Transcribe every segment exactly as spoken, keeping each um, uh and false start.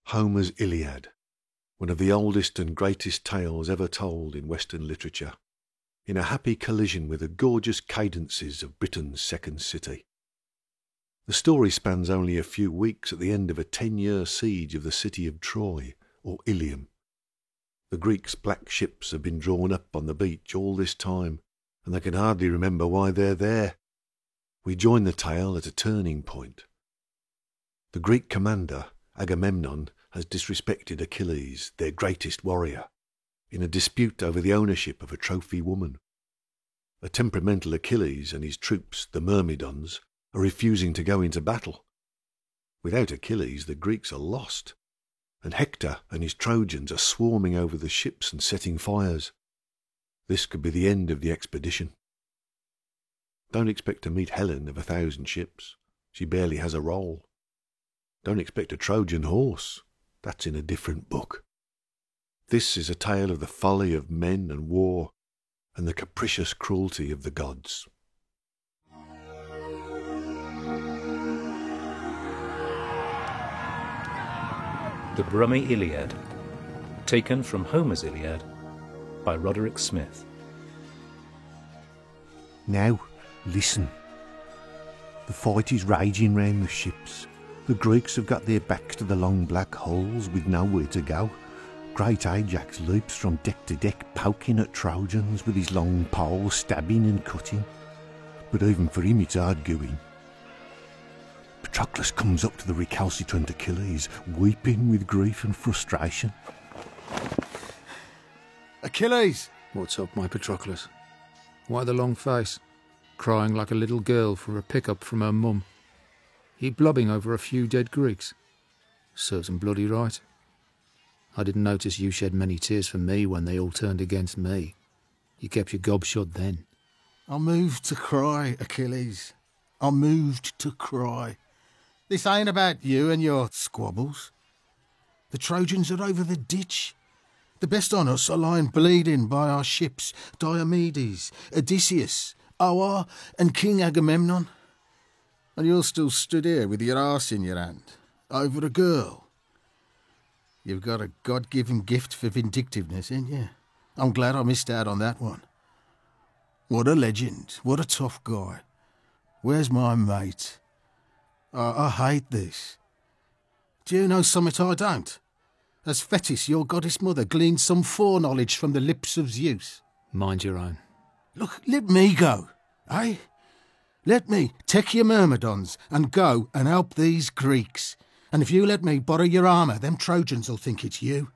Homer's Iliad, one of the oldest and greatest tales ever told in Western literature, in a happy collision with the gorgeous cadences of Britain's second city. The story spans only a few weeks at the end of a ten-year siege of the city of Troy, or Ilium. The Greeks' black ships have been drawn up on the beach all this time, and they can hardly remember why they're there. We join the tale at a turning point. The Greek commander, Agamemnon, has disrespected Achilles, their greatest warrior, in a dispute over the ownership of a trophy woman. A temperamental Achilles and his troops, the Myrmidons, are refusing to go into battle. Without Achilles, the Greeks are lost, and Hector and his Trojans are swarming over the ships and setting fires. This could be the end of the expedition. Don't expect to meet Helen of a thousand ships. She barely has a role. Don't expect a Trojan horse. That's in a different book. This is a tale of the folly of men and war, and the capricious cruelty of the gods. The Brummie Iliad, taken from Homer's Iliad by Roderick Smith. Now, listen. The fight is raging round the ships. The Greeks have got their backs to the long black holes with nowhere to go. Great Ajax leaps from deck to deck, poking at Trojans with his long pole, stabbing and cutting. But even for him it's hard going. Patroclus comes up to the recalcitrant Achilles, weeping with grief and frustration. Achilles! What's up, my Patroclus? Why the long face? Crying like a little girl for a pick-up from her mum. You blubbing over a few dead Greeks? Serves 'em bloody right. I didn't notice you shed many tears for me when they all turned against me. You kept your gob shut then. I'm moved to cry, Achilles. I'm moved to cry. This ain't about you and your squabbles. The Trojans are over the ditch. The best on us are lying bleeding by our ships. Diomedes, Odysseus, Oar, and King Agamemnon. And you're still stood here with your arse in your hand, over a girl. You've got a God-given gift for vindictiveness, ain't you? I'm glad I missed out on that one. What a legend. What a tough guy. Where's my mate? I, I hate this. Do you know something I don't? Has Thetis, your goddess mother, gleaned some foreknowledge from the lips of Zeus? Mind your own. Look, let me go, eh? Let me take your Myrmidons and go and help these Greeks. And if you let me borrow your armour, them Trojans will think it's you.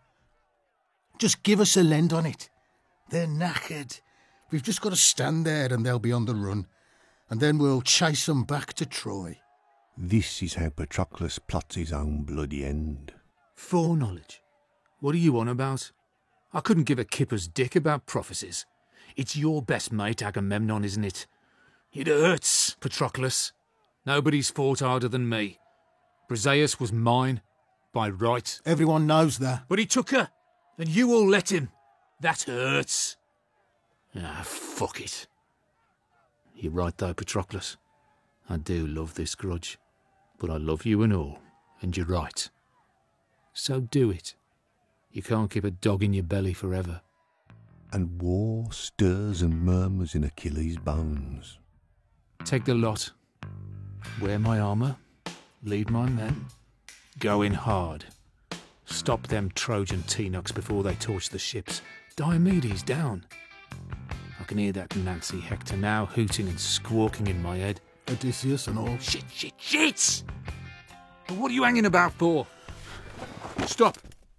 Just give us a lend on it. They're knackered. We've just got to stand there and they'll be on the run. And then we'll chase them back to Troy. This is how Patroclus plots his own bloody end. Foreknowledge? What are you on about? I couldn't give a kipper's dick about prophecies. It's your best mate, Agamemnon, isn't it? It hurts, Patroclus. Nobody's fought harder than me. Briseis was mine, by right. Everyone knows that. But he took her, and you all let him. That hurts. Ah, fuck it. You're right though, Patroclus. I do love this grudge. But I love you and all, and you're right. So do it. You can't keep a dog in your belly forever. And war stirs and murmurs in Achilles' bones. Take the lot. Wear my armour. Lead my men. Go in hard. Stop them Trojan Tenochs before they torch the ships. Diomedes down. I can hear that Nancy Hector now hooting and squawking in my head. Odysseus and all. Shit, shit, shit! But what are you hanging about for? Stop!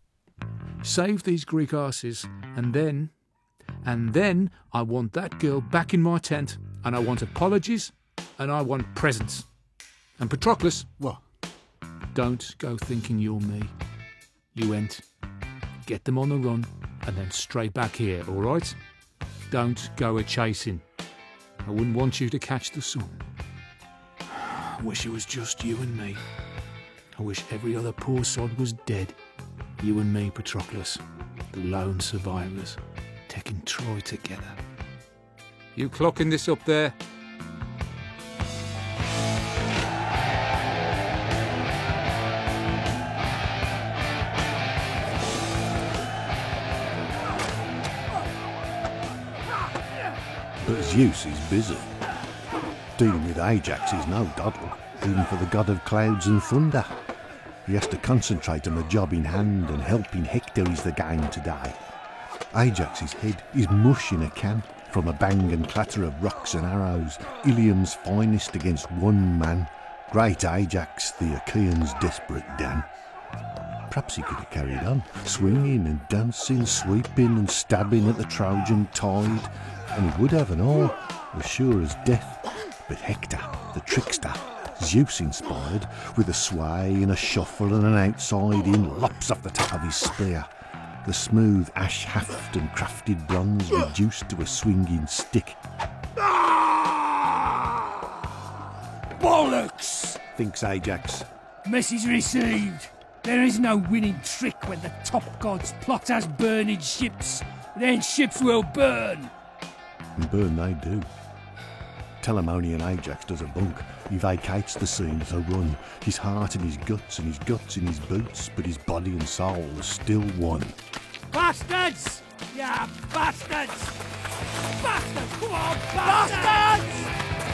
Save these Greek asses, and then... And then I want that girl back in my tent, and I want apologies, and I want presents. And Patroclus... What? Don't go thinking you're me. You ain't. Get them on the run, and then straight back here, all right? Don't go a-chasing. I wouldn't want you to catch the sun. I wish it was just you and me. I wish every other poor sod was dead. You and me, Patroclus, the lone survivors, taking Troy together. You clocking this up there? But Zeus is busy. Dealing with Ajax is no doddle, even for the god of clouds and thunder. He has to concentrate on the job in hand, and helping Hector is the game today. Ajax's head is mush in a can, from a bang and clatter of rocks and arrows, Ilium's finest against one man, great Ajax, the Achaeans' desperate Dan. Perhaps he could have carried on, swinging and dancing, sweeping and stabbing at the Trojan tide, and he would have an all, as sure as death. But Hector, the trickster, Zeus-inspired, with a sway and a shuffle and an outside in, lops off the top of his spear. The smooth ash haft and crafted bronze reduced to a swinging stick. Bollocks! Thinks Ajax. Message received. There is no winning trick when the top gods plot as burning ships. Then ships will burn. And burn they do. Telamonian Ajax does a bunk. He vacates the scene to run. His heart in his guts and his guts in his boots, but his body and soul are still one. Bastards! Yeah, bastards! Bastards! Come on, bastards!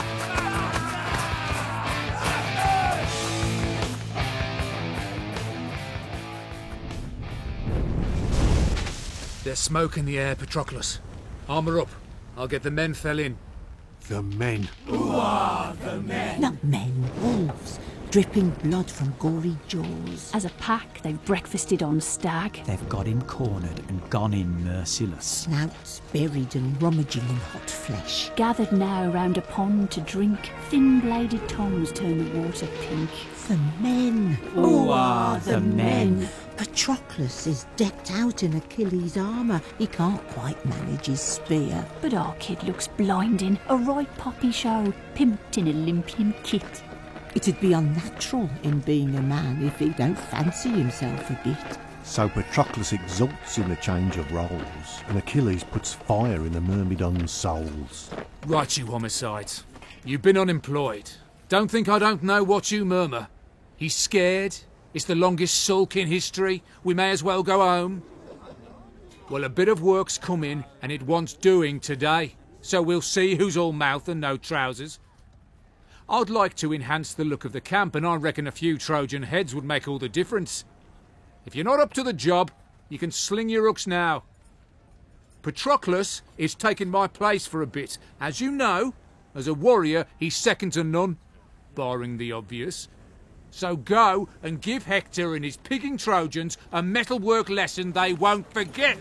There's smoke in the air, Patroclus. Armour up. I'll get the men fell in. The men. Who are the men? Not men, wolves, dripping blood from gory jaws. As a pack, they've breakfasted on stag. They've got him cornered and gone in merciless. Snouts buried and rummaging in hot flesh. Gathered now round a pond to drink, thin-bladed tongues turn the water pink. The men. Who are the men? Patroclus is decked out in Achilles' armour. He can't quite manage his spear. But our kid looks blinding, a right poppy show, pimped in Olympian kit. It'd be unnatural in being a man if he don't fancy himself a bit. So Patroclus exults in the change of roles, and Achilles puts fire in the Myrmidon's souls. Right, you homicides. You've been unemployed. Don't think I don't know what you murmur. He's scared. It's the longest sulk in history. We may as well go home. Well, a bit of work's come in, and it wants doing today. So we'll see who's all mouth and no trousers. I'd like to enhance the look of the camp, and I reckon a few Trojan heads would make all the difference. If you're not up to the job, you can sling your hooks now. Patroclus is taking my place for a bit. As you know, as a warrior, he's second to none, barring the obvious. So go and give Hector and his pigging Trojans a metalwork lesson they won't forget.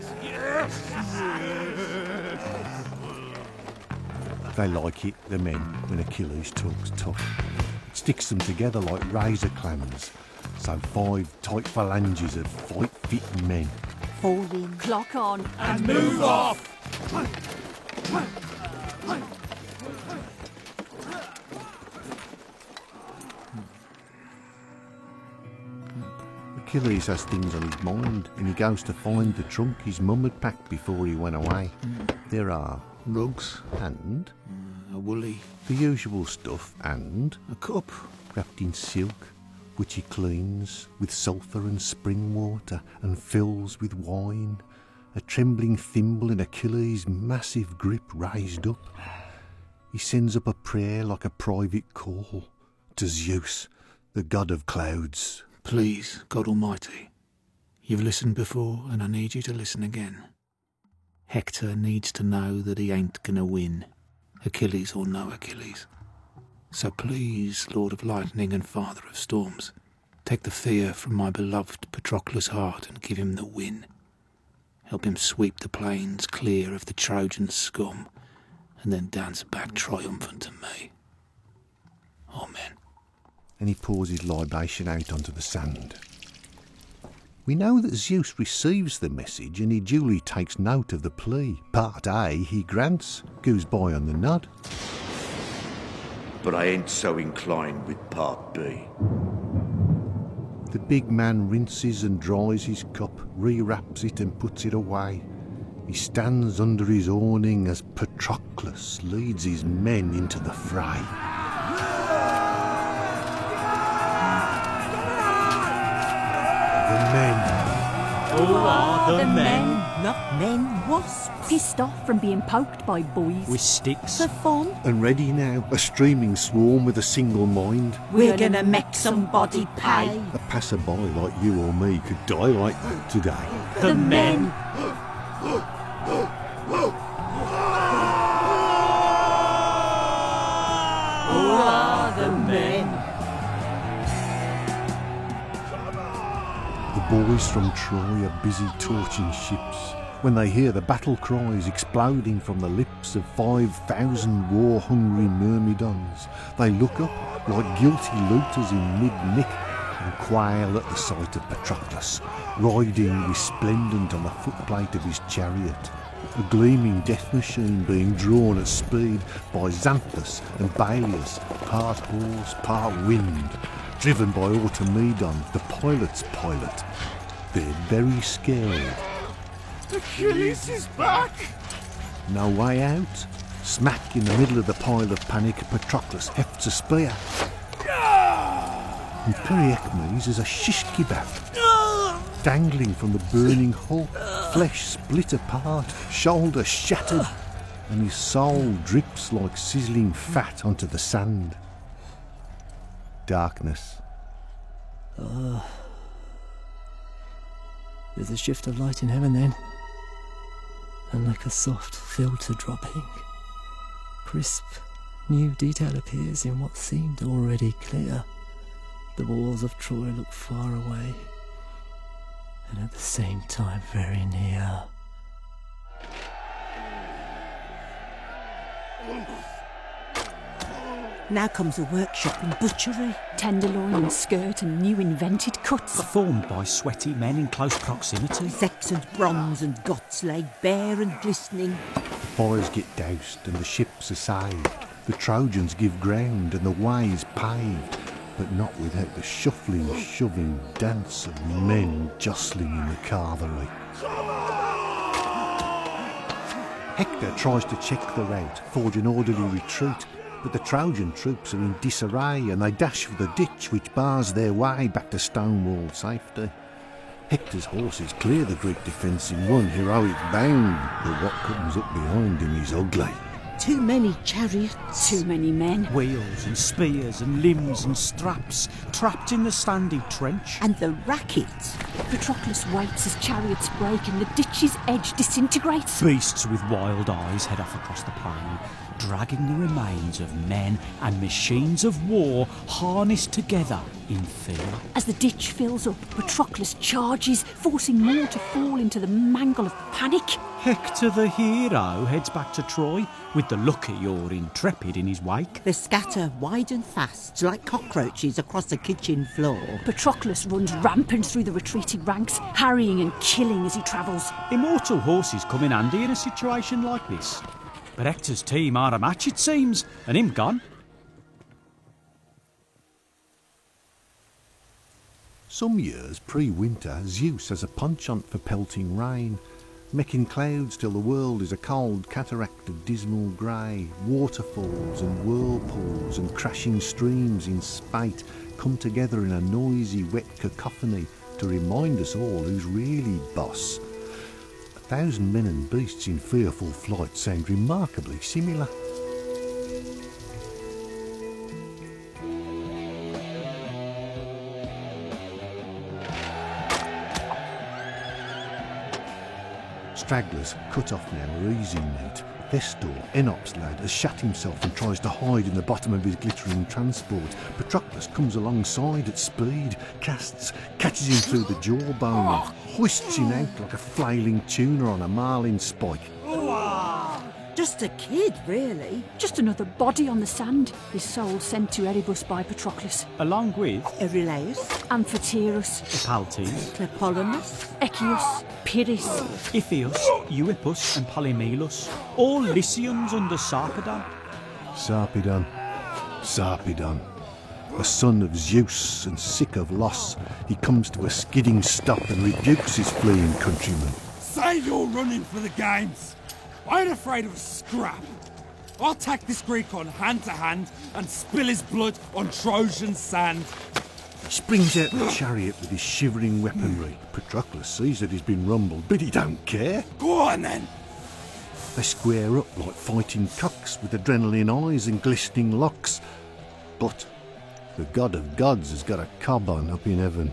They like it, the men, when Achilles talks tough. It sticks them together like razor clams. So five tight phalanges of fight-fit men. Fall in. Clock on. And move off! Achilles has things on his mind, and he goes to find the trunk his mum had packed before he went away. There are rugs and A woolly. the usual stuff and A cup. wrapped in silk, which he cleans with sulphur and spring water and fills with wine, a trembling thimble in Achilles' massive grip raised up. He sends up a prayer like a private call to Zeus, the god of clouds. Please, God Almighty, you've listened before and I need you to listen again. Hector needs to know that he ain't gonna win, Achilles or no Achilles. So please, Lord of Lightning and Father of Storms, take the fear from my beloved Patroclus' heart and give him the win. Help him sweep the plains clear of the Trojan scum and then dance back triumphant to me. Amen. And he pours his libation out onto the sand. We know that Zeus receives the message and he duly takes note of the plea. Part A he grants, goes by on the nod. But I ain't so inclined with part B. The big man rinses and dries his cup, rewraps it and puts it away. He stands under his awning as Patroclus leads his men into the fray. The men. Who are the men? Not men, wasps. Pissed off from being poked by boys. With sticks. For fun. And ready now, a streaming swarm with a single mind. We're gonna make somebody pay. A passerby like you or me could die like that today. The men. Who are the men? The boys from Troy are busy torching ships when they hear the battle cries exploding from the lips of five thousand war-hungry myrmidons. They look up like guilty looters in mid-nick and quail at the sight of Patroclus, riding resplendent on the footplate of his chariot, a gleaming death machine being drawn at speed by Xanthus and Balius, part horse, part wind, driven by Automedon, the pilot's pilot. They're very scared. Achilles is back! No way out. Smack in the middle of the pile of panic, Patroclus hefts a spear. And Periecmes is a shish kebab, dangling from the burning hull, flesh split apart, shoulder shattered, and his soul drips like sizzling fat onto the sand. Darkness. Uh, there's a shift of light in heaven then, and like a soft filter dropping, crisp, new detail appears in what seemed already clear. The walls of Troy look far away, and at the same time very near. Now comes a workshop in butchery. Tenderloin and skirt and new invented cuts. Performed by sweaty men in close proximity. Saxon's bronze and guts laid bare and glistening. Fires get doused and the ships are saved. The Trojans give ground and the way is paved, but not without the shuffling, shoving dance of men jostling in the carvery. Hector tries to check the route, forge an orderly retreat, but the Trojan troops are in disarray and they dash for the ditch which bars their way back to stone-walled safety. Hector's horses clear the Greek defence in one heroic bound, but what comes up behind him is ugly. Too many chariots. Too many men. Wheels and spears and limbs and straps, trapped in the sandy trench. And the racket. Patroclus waits as chariots break and the ditch's edge disintegrates. Beasts with wild eyes head off across the plain, dragging the remains of men and machines of war harnessed together in fear. As the ditch fills up, Patroclus charges, forcing more to fall into the mangle of panic. Hector the hero heads back to Troy, with the lucky or intrepid in his wake. They scatter wide and fast, like cockroaches across the kitchen floor. Patroclus runs rampant through the retreating ranks, harrying and killing as he travels. Immortal horses come in handy in a situation like this. But Hector's team are a match, it seems, and him gone. Some years pre-winter, Zeus has a penchant for pelting rain, making clouds till the world is a cold cataract of dismal grey. Waterfalls and whirlpools and crashing streams in spate come together in a noisy, wet cacophony to remind us all who's really boss. A thousand men and beasts in fearful flight sound remarkably similar. Stragglers, cut off now, are easy meat. Thestor, Enops lad, has shut himself and tries to hide in the bottom of his glittering transport. Patroclus comes alongside at speed, casts, catches him through the jawbone, hoists him out like a flailing tuna on a marlin spike. Just a kid, really. Just another body on the sand, his soul sent to Erebus by Patroclus. Along with Euryleus, Amphitrus, Epaltes, Tlepolemus, Echius, Pyrrhus, Iphius, Euippus and Polymelus, all Lycians under Sarpedon. Sarpedon, Sarpedon, a son of Zeus and sick of loss, he comes to a skidding stop and rebukes his fleeing countrymen. Save your running for the games. I ain't afraid of a scrap. I'll take this Greek on hand to hand and spill his blood on Trojan sand. springs out the chariot with his shivering weaponry. Patroclus sees that he's been rumbled, but he don't care. Go on then. They square up like fighting cocks with adrenaline eyes and glistening locks. But the god of gods has got a cob on up in heaven.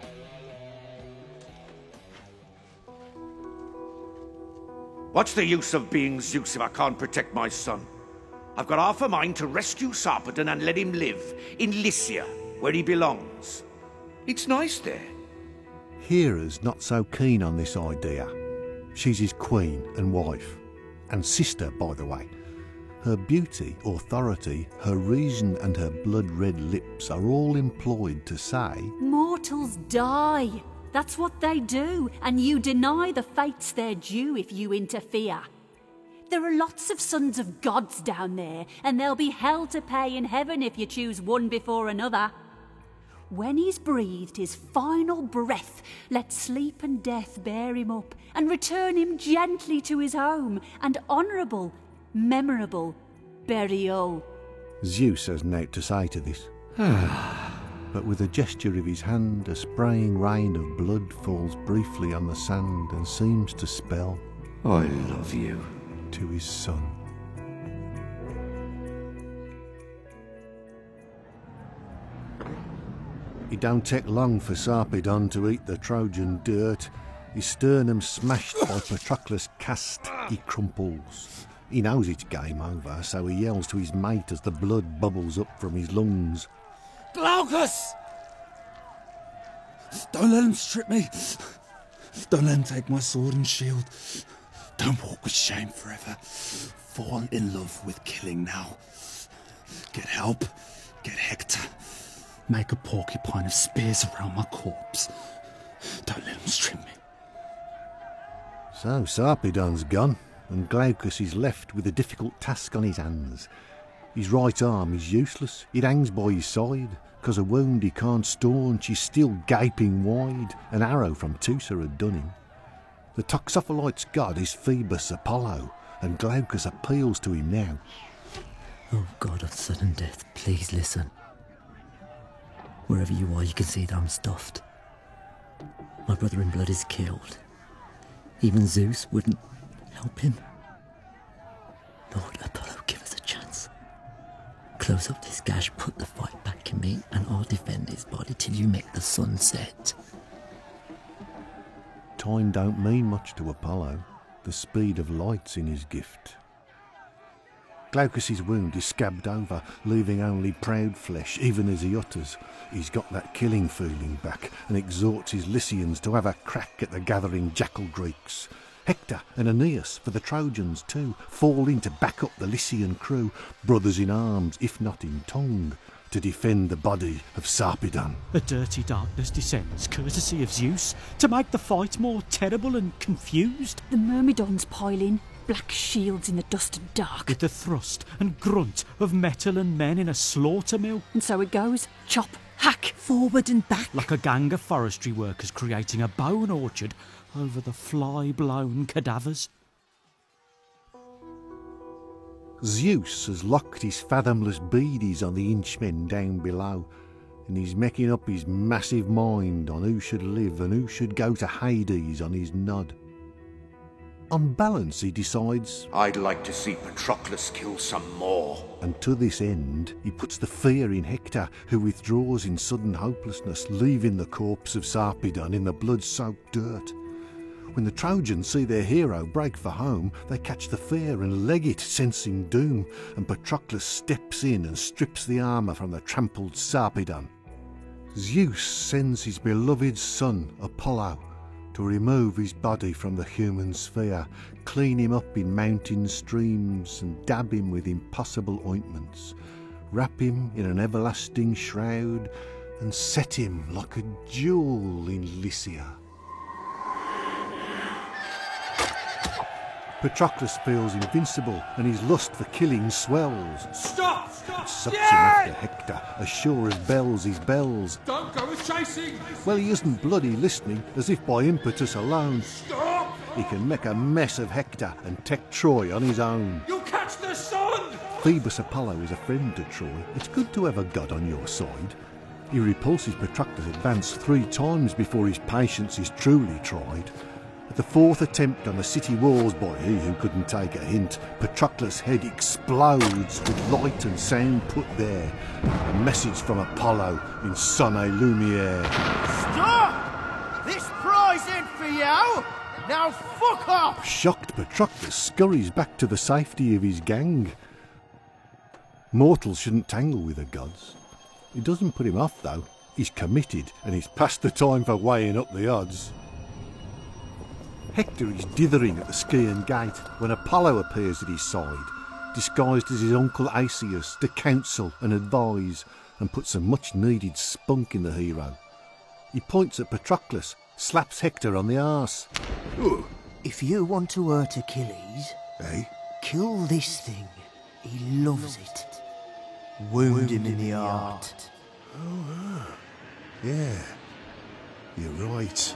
What's the use of being Zeus if I can't protect my son? I've got half a mind to rescue Sarpedon and let him live in Lycia, where he belongs. It's nice there. Hera's not so keen on this idea. She's his queen and wife, and sister, by the way. Her beauty, authority, her reason and her blood-red lips are all employed to say, mortals die. That's what they do, and you deny the fates their due if you interfere. There are lots of sons of gods down there, and there'll be hell to pay in heaven if you choose one before another. When he's breathed his final breath, let sleep and death bear him up, and return him gently to his home, and honourable, memorable burial. Zeus has naught to say to this. But with a gesture of his hand, a spraying rain of blood falls briefly on the sand and seems to spell, I love you, to his son. It don't take long for Sarpedon to eat the Trojan dirt. His sternum smashed by Patroclus' cast, he crumples. He knows it's game over, so he yells to his mate as the blood bubbles up from his lungs. Glaucus! Don't let him strip me. Don't let him take my sword and shield. Don't walk with shame forever. Fall in love with killing now. Get help. Get Hector. Make a porcupine of spears around my corpse. Don't let him strip me. So Sarpedon's gone, and Glaucus is left with a difficult task on his hands. His right arm is useless. It hangs by his side. Cause a wound he can't staunch is still gaping wide. An arrow from Teucer had done him. The Toxophilite's god is Phoebus Apollo, and Glaucus appeals to him now. Oh, god of sudden death, please listen. Wherever you are, you can see that I'm stuffed. My brother in blood is killed. Even Zeus wouldn't help him. Lord Apollo, give us a chance. Close up this gash, put the fight back in me, and I'll defend his body till you make the sun set. Time don't mean much to Apollo. The speed of light's in his gift. Glaucus's wound is scabbed over, leaving only proud flesh, even as he utters. He's got that killing feeling back, and exhorts his Lycians to have a crack at the gathering jackal Greeks. Hector and Aeneas, for the Trojans too, fall in to back up the Lycian crew, brothers in arms, if not in tongue, to defend the body of Sarpedon. A dirty darkness descends, courtesy of Zeus, to make the fight more terrible and confused. The Myrmidons pile in, black shields in the dust and dark. With the thrust and grunt of metal and men in a slaughter mill. And so it goes, chop, hack, forward and back. Like a gang of forestry workers creating a bone orchard over the fly-blown cadavers. Zeus has locked his fathomless beadies on the inchmen down below, and he's making up his massive mind on who should live and who should go to Hades on his nod. On balance, he decides, I'd like to see Patroclus kill some more. And to this end, he puts the fear in Hector, who withdraws in sudden hopelessness, leaving the corpse of Sarpedon in the blood-soaked dirt. When the Trojans see their hero break for home, they catch the fear and leg it, sensing doom, and Patroclus steps in and strips the armour from the trampled Sarpedon. Zeus sends his beloved son, Apollo, to remove his body from the human sphere, clean him up in mountain streams, and dab him with impossible ointments, wrap him in an everlasting shroud, and set him like a jewel in Lycia. Patroclus feels invincible, and his lust for killing swells. Stop! Stop! It sucks him after Hector, as sure as bells is bells. Don't go with chasing! Well, he isn't bloody listening, as if by impetus alone. Stop! He can make a mess of Hector and take Troy on his own. You'll catch the sun! Phoebus Apollo is a friend to Troy. It's good to have a god on your side. He repulses Patroclus' advance three times before his patience is truly tried. At the fourth attempt on the city walls by he who couldn't take a hint, Patroclus' head explodes with light and sound put there. A message from Apollo in Sonne Lumiere. Stop! This prize ain't for you! Now fuck off! Shocked, Patroclus scurries back to the safety of his gang. Mortals shouldn't tangle with the gods. It doesn't put him off, though. He's committed, and he's past the time for weighing up the odds. Hector is dithering at the Scaean gate when Apollo appears at his side, disguised as his uncle Asius, to counsel and advise, and put some much-needed spunk in the hero. He points at Patroclus, slaps Hector on the arse. If you want to hurt Achilles, Eh? kill this thing. He loves it. Wound, Wound him in the heart. Oh, ah. Yeah, you're right.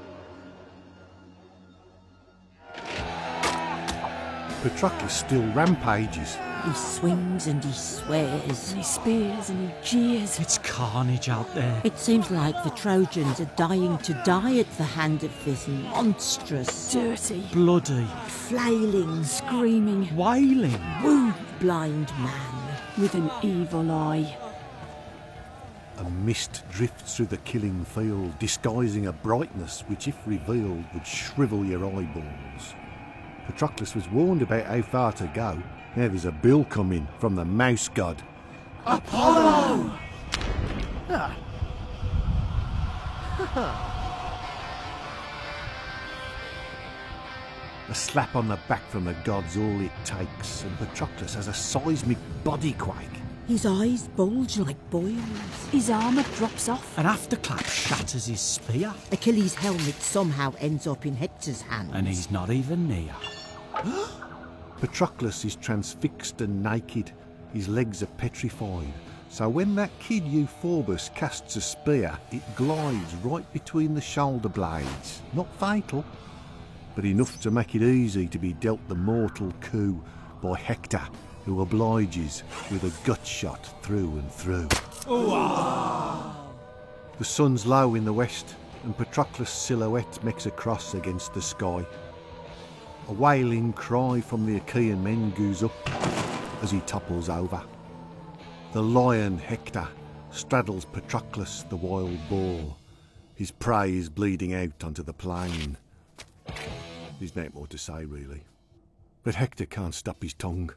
Patroclus still rampages. He swings and he swears. And he spears and he jeers. It's carnage out there. It seems like the Trojans are dying to die at the hand of this monstrous, dirty, bloody, flailing, screaming, wailing, wound-blind man with an evil eye. A mist drifts through the killing field, disguising a brightness which, if revealed, would shrivel your eyeballs. Patroclus was warned about how far to go. Now there's a bill coming from the mouse god. Apollo! A slap on the back from the god's all it takes, and Patroclus has a seismic body quake. His eyes bulge like boils. His armour drops off. An afterclap shatters his spear. Achilles' helmet somehow ends up in Hector's hands. And he's not even near. Patroclus is transfixed and naked. His legs are petrified. So when that kid Euphorbus casts a spear, it glides right between the shoulder blades. Not fatal, but enough to make it easy to be dealt the mortal coup by Hector, who obliges with a gut shot through and through. Ooh. The sun's low in the west, and Patroclus' silhouette makes a cross against the sky. A wailing cry from the Achaean men goes up as he topples over. The lion Hector straddles Patroclus the wild boar. His prey is bleeding out onto the plain. There's no more to say, really. But Hector can't stop his tongue.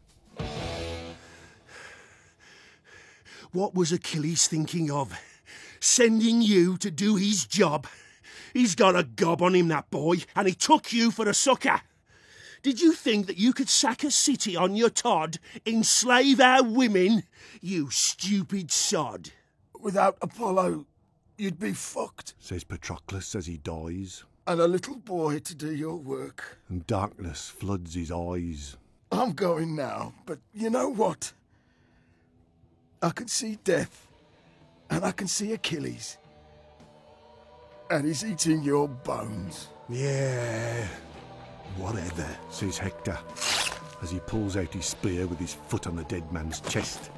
What was Achilles thinking of? Sending you to do his job? He's got a gob on him, that boy, and he took you for a sucker. Did you think that you could sack a city on your Todd, enslave our women? You stupid sod. Without Apollo, you'd be fucked. Says Patroclus as he dies. And a little boy to do your work. And darkness floods his eyes. I'm going now, but you know what? I can see death, and I can see Achilles. And he's eating your bones. Yeah, whatever, says Hector, as he pulls out his spear with his foot on the dead man's chest.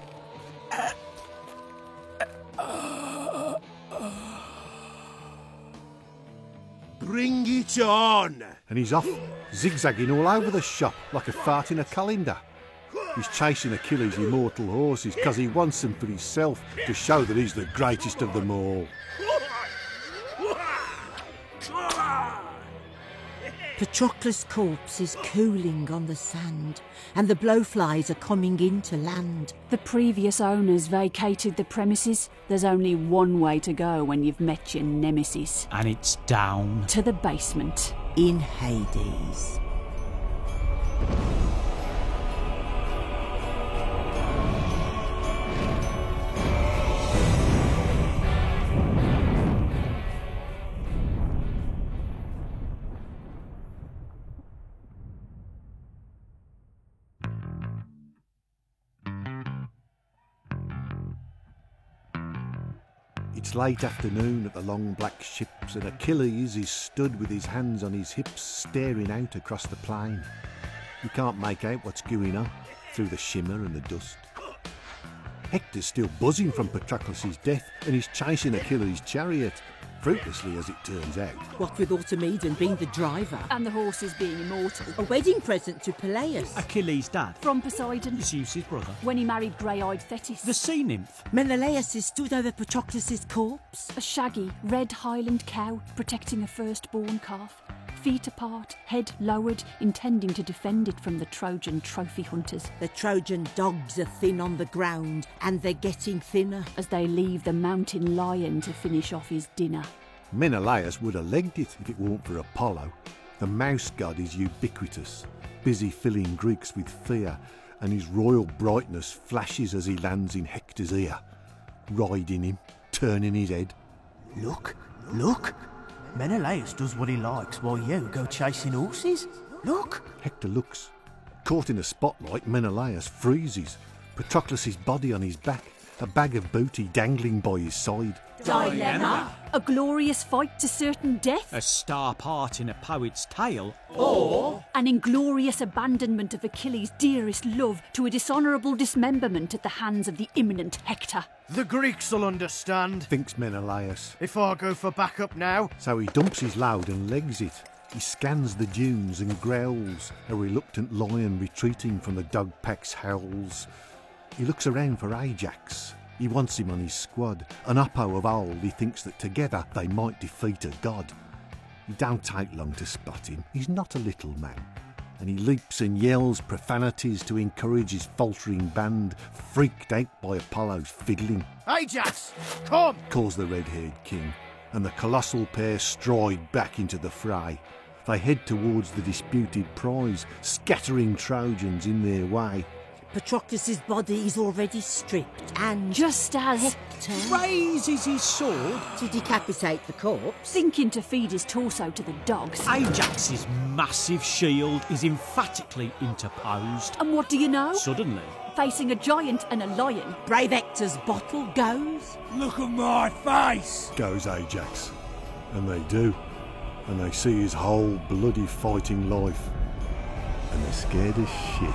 Bring it on! And he's off, zigzagging all over the shop like a fart in a colander. He's chasing Achilles' immortal horses because he wants them for himself to show that he's the greatest of them all. Patroclus' corpse is cooling on the sand, and the blowflies are coming in to land. The previous owners vacated the premises. There's only one way to go when you've met your nemesis. And it's down. To the basement. In Hades. It's late afternoon at the long black ships, and Achilles is stood with his hands on his hips, staring out across the plain. He can't make out what's going on through the shimmer and the dust. Hector's still buzzing from Patroclus' death and he's chasing Achilles' chariot, fruitlessly as it turns out. What with Automedon being the driver. And the horses being immortal. A wedding present to Peleus. Achilles' dad. From Poseidon. Zeus' brother. When he married grey-eyed Thetis. The sea nymph. Menelaus is stood over Patroclus' corpse. A shaggy, red Highland cow protecting a firstborn calf. Feet apart, head lowered, intending to defend it from the Trojan trophy hunters. The Trojan dogs are thin on the ground, and they're getting thinner. As they leave the mountain lion to finish off his dinner. Menelaus would have legged it if it weren't for Apollo. The mouse god is ubiquitous, busy filling Greeks with fear, and his royal brightness flashes as he lands in Hector's ear, riding him, turning his head. Look, look! Menelaus does what he likes while you go chasing horses. Look! Hector looks. Caught in a spotlight, Menelaus freezes, Patroclus' body on his back, a bag of booty dangling by his side. Dilemma. A glorious fight to certain death. A star part in a poet's tale. Or an inglorious abandonment of Achilles' dearest love to a dishonourable dismemberment at the hands of the imminent Hector. The Greeks will understand, thinks Menelaus. If I go for backup now. So he dumps his load and legs it. He scans the dunes and growls, a reluctant lion retreating from the dog pack's howls. He looks around for Ajax. He wants him on his squad. An Oppo of old, he thinks that together they might defeat a god. It don't take long to spot him. He's not a little man. And he leaps and yells profanities to encourage his faltering band, freaked out by Apollo's fiddling. Ajax, come! Calls the red-haired king, and the colossal pair stride back into the fray. They head towards the disputed prize, scattering Trojans in their way. Patroclus' body is already stripped, and just as Hector raises his sword to decapitate the corpse, thinking to feed his torso to the dogs, Ajax's massive shield is emphatically interposed. And what do you know? Suddenly, facing a giant and a lion, brave Hector's bottle goes. Look at my face! Goes Ajax. And they do. And they see his whole bloody fighting life. And they're scared as shit.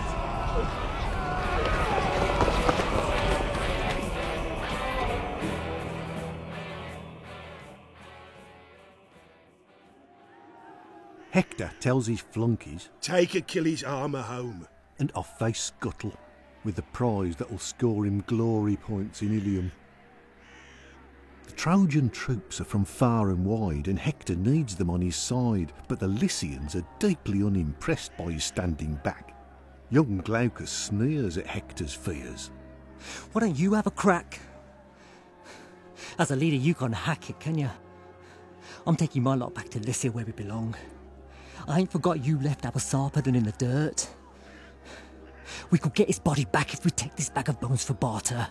Hector tells his flunkies, take Achilles' armour home. And off they scuttle, with the prize that will score him glory points in Ilium. The Trojan troops are from far and wide, and Hector needs them on his side, but the Lycians are deeply unimpressed by his standing back. Young Glaucus sneers at Hector's fears. Why don't you have a crack? As a leader, you can't hack it, can you? I'm taking my lot back to Lycia where we belong. I ain't forgot you left our Sarpedon in the dirt. We could get his body back if we take this bag of bones for barter.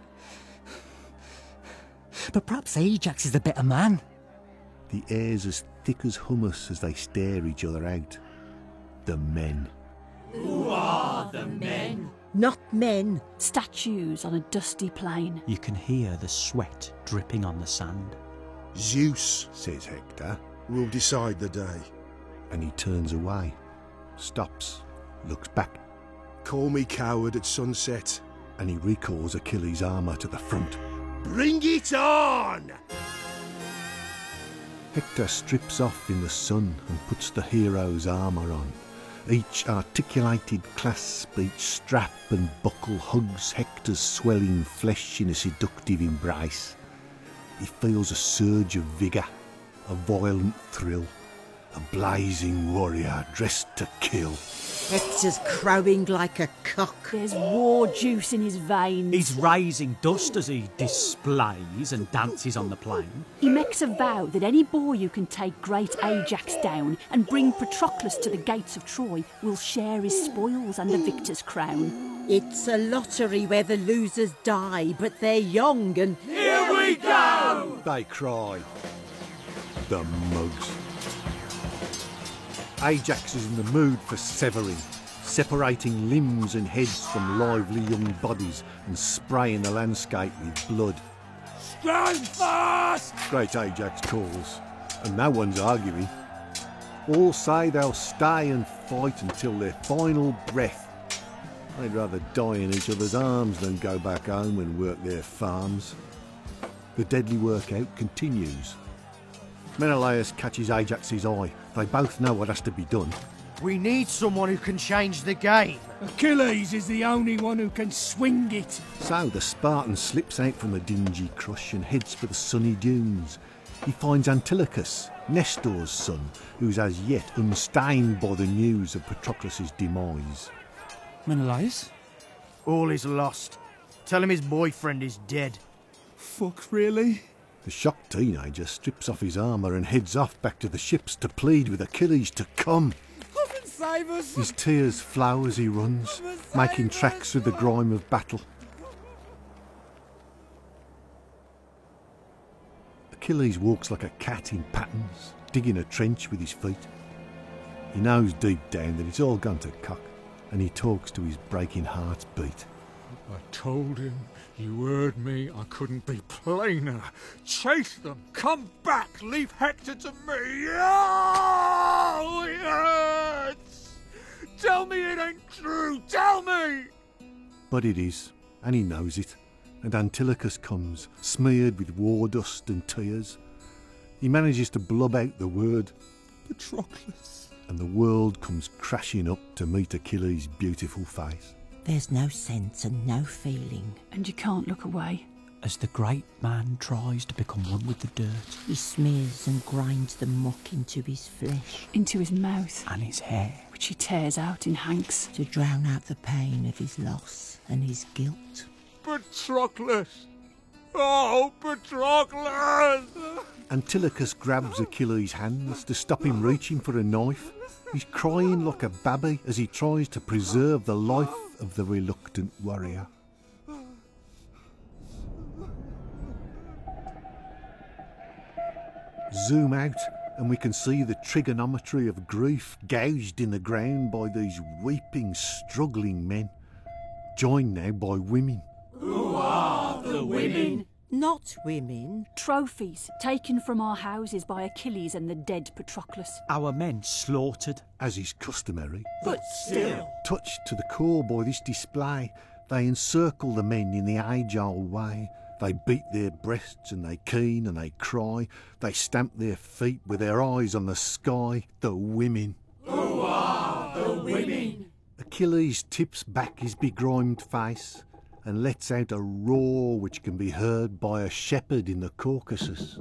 But perhaps Ajax is the better man. The air's as thick as hummus as they stare each other out. The men. Who are the men? Not men. Statues on a dusty plain. You can hear the sweat dripping on the sand. Zeus, says Hector, will decide the day. And he turns away, stops, looks back. Call me coward at sunset. And he recalls Achilles' armour to the front. Bring it on! Hector strips off in the sun and puts the hero's armour on. Each articulated clasp, each strap and buckle hugs Hector's swelling flesh in a seductive embrace. He feels a surge of vigour, a violent thrill, a blazing warrior dressed to kill. Hector's crowing like a cock. There's war juice in his veins. He's raising dust as he displays and dances on the plain. He makes a vow that any boy who can take great Ajax down and bring Patroclus to the gates of Troy will share his spoils and the victor's crown. It's a lottery where the losers die, but they're young and... Here we go! They cry. The mugs. Ajax is in the mood for severing, separating limbs and heads from lively young bodies and spraying the landscape with blood. Stand fast! Great Ajax calls, and no one's arguing. All say they'll stay and fight until their final breath. They'd rather die in each other's arms than go back home and work their farms. The deadly workout continues. Menelaus catches Ajax's eye. They both know what has to be done. We need someone who can change the game. Achilles is the only one who can swing it. So the Spartan slips out from the dingy crush and heads for the sunny dunes. He finds Antilochus, Nestor's son, who's as yet unstained by the news of Patroclus' demise. Menelaus? All is lost. Tell him his boyfriend is dead. Fuck, really? The shocked teenager strips off his armour and heads off back to the ships to plead with Achilles to come. Save us! His tears flow as he runs, making tracks through the grime of battle. Achilles walks like a cat in patterns, digging a trench with his feet. He knows deep down that it's all gone to cock, and he talks to his breaking heart's beat. I told him, you heard me, I couldn't be plainer. Chase them, come back, leave Hector to me. Oh, it hurts! Tell me it ain't true, tell me! But it is, and he knows it, and Antilochus comes, smeared with war dust and tears. He manages to blub out the word, Patroclus. And the world comes crashing up to meet Achilles' beautiful face. There's no sense and no feeling. And you can't look away. As the great man tries to become one with the dirt. He smears and grinds the muck into his flesh. Into his mouth. And his hair. Which he tears out in hanks. To drown out the pain of his loss and his guilt. Patroclus! Oh, Patroclus! Antilochus grabs Achilles' hands to stop him reaching for a knife. He's crying like a baby as he tries to preserve the life of the reluctant warrior. Zoom out and we can see the trigonometry of grief gouged in the ground by these weeping, struggling men, joined now by women. Who are the women? Not women. Trophies taken from our houses by Achilles and the dead Patroclus. Our men slaughtered. As is customary. But still. Touched to the core by this display, they encircle the men in the age-old way. They beat their breasts and they keen and they cry. They stamp their feet with their eyes on the sky. The women. Who are the women? Achilles tips back his begrimed face and lets out a roar which can be heard by a shepherd in the Caucasus.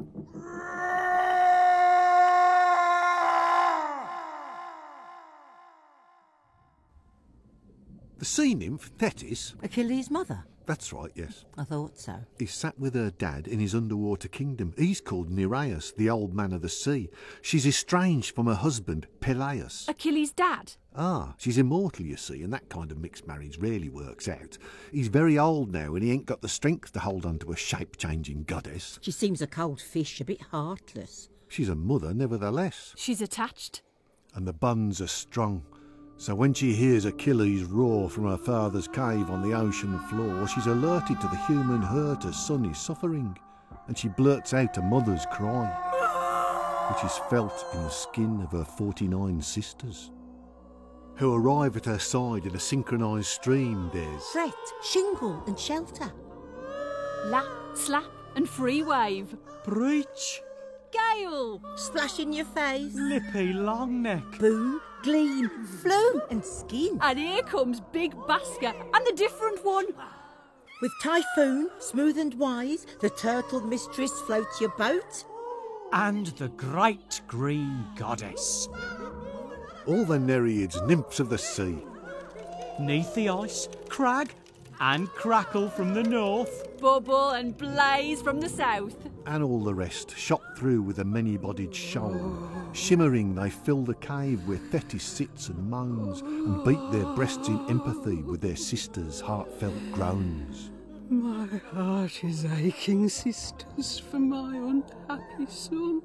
The sea nymph, Thetis... Achilles' mother? That's right, yes. I thought so. Is sat with her dad in his underwater kingdom. He's called Nereus, the old man of the sea. She's estranged from her husband, Peleus. Achilles' dad? Ah, she's immortal, you see, and that kind of mixed marriage rarely works out. He's very old now, and he ain't got the strength to hold on to a shape-changing goddess. She seems a cold fish, a bit heartless. She's a mother, nevertheless. She's attached. And the bonds are strong. So when she hears Achilles roar from her father's cave on the ocean floor, she's alerted to the human hurt her son is suffering, and she blurts out a mother's cry, which is felt in the skin of her forty-nine sisters, who arrive at her side in a synchronised stream. There's fret, shingle and shelter. Lap, slap and free wave. Breach. Gale. Splash in your face. Lippy long neck. Boom, gleam, flume and skin. And here comes Big Basker and the different one. With Typhoon, smooth and wise, the turtle mistress floats your boat. And the great green goddess. all the Nereids, nymphs of the sea. Neath the ice, crag and crackle from the north. Bubble and blaze from the south. And all the rest, shot through with a many-bodied shoal. Shimmering, they fill the cave where Thetis sits and moans, and beat their breasts in empathy with their sisters' heartfelt groans. My heart is aching, sisters, for my unhappy son.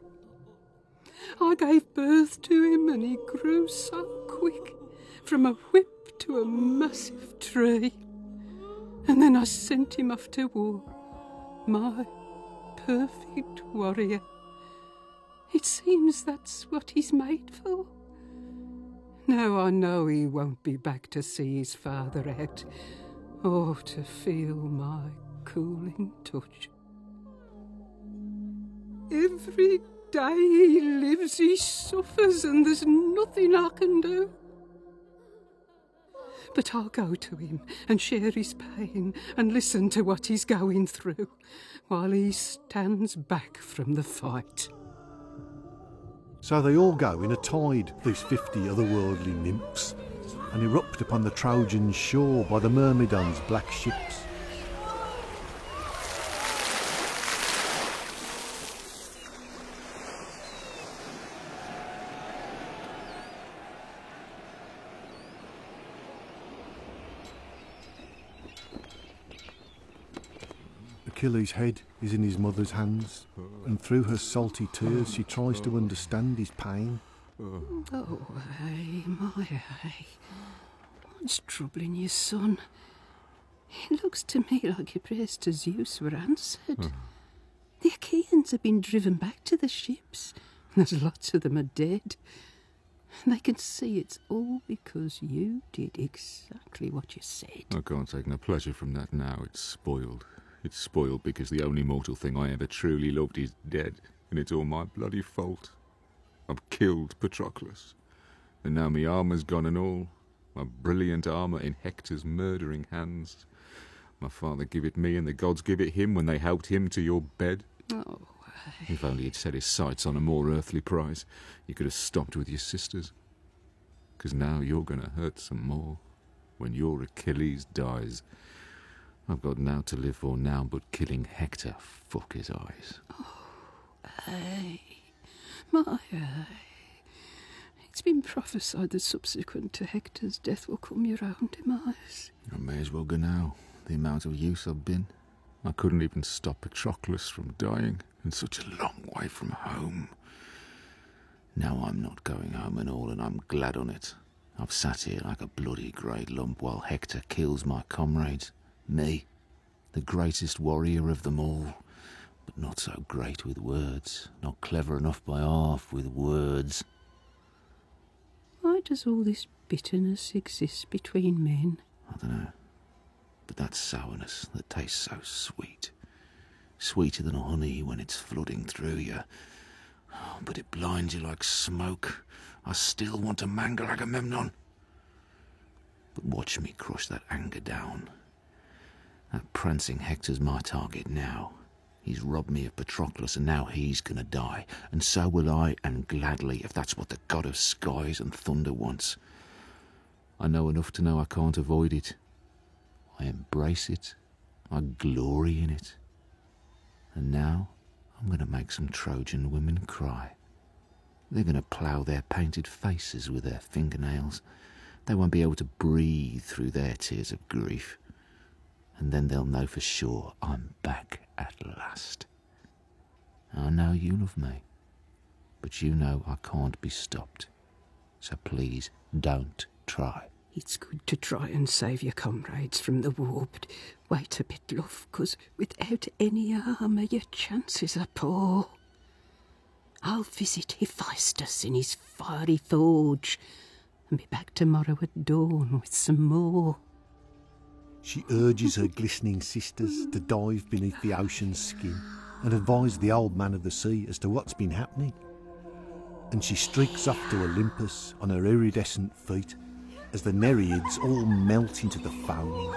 I gave birth to him and he grew so quick, from a whip to a massive tree. And then I sent him off to war, my perfect warrior. It seems that's what he's made for. Now I know he won't be back to see his father out, or to feel my cooling touch. Every day he lives, he suffers, and there's nothing I can do. But I'll go to him and share his pain and listen to what he's going through while he stands back from the fight. So they all go in a tide, these fifty otherworldly nymphs, and erupt upon the Trojan shore by the Myrmidon's black ships. Achilles' head is in his mother's hands, and through her salty tears she tries to understand his pain. Oh, hey, my hey. What's troubling you, son? It looks to me like your prayers to Zeus were answered. The Achaeans have been driven back to the ships. There's lots of them are dead. And they can see it's all because you did exactly what you said. I can't take no pleasure from that now. It's spoiled. It's spoiled because the only mortal thing I ever truly loved is dead, and it's all my bloody fault. I've killed Patroclus, and now my armour's gone and all. My brilliant armour in Hector's murdering hands. My father give it me, and the gods give it him when they helped him to your bed. Oh, if only he'd set his sights on a more earthly prize, you could have stopped with your sisters. Because now you're going to hurt some more when your Achilles dies. I've got now to live for now but killing Hector. Fuck his eyes. Oh, aye. My eye. It's been prophesied that subsequent to Hector's death will come your own demise. I may as well go now. The amount of use I've been. I couldn't even stop Patroclus from dying, and such a long way from home. Now I'm not going home and all, and I'm glad on it. I've sat here like a bloody grey lump while Hector kills my comrades. Me, the greatest warrior of them all, but not so great with words, not clever enough by half with words. Why does all this bitterness exist between men? I don't know, but that sourness that tastes so sweet, sweeter than honey when it's flooding through you, oh, but it blinds you like smoke. I still want to mangle Agamemnon. But watch me crush that anger down. That prancing Hector's my target now. He's robbed me of Patroclus, and now he's gonna die. And so will I, and gladly, if that's what the god of skies and thunder wants. I know enough to know I can't avoid it. I embrace it. I glory in it. And now I'm gonna make some Trojan women cry. They're gonna plough their painted faces with their fingernails. They won't be able to breathe through their tears of grief. And then they'll know for sure I'm back at last. I know you love me, but you know I can't be stopped. So please don't try. It's good to try and save your comrades from the war, but wait a bit, love, 'cause without any armour your chances are poor. I'll visit Hephaestus in his fiery forge and be back tomorrow at dawn with some more. She urges her glistening sisters to dive beneath the ocean's skin and advise the old man of the sea as to what's been happening. And she streaks off to Olympus on her iridescent feet as the Nereids all melt into the foam.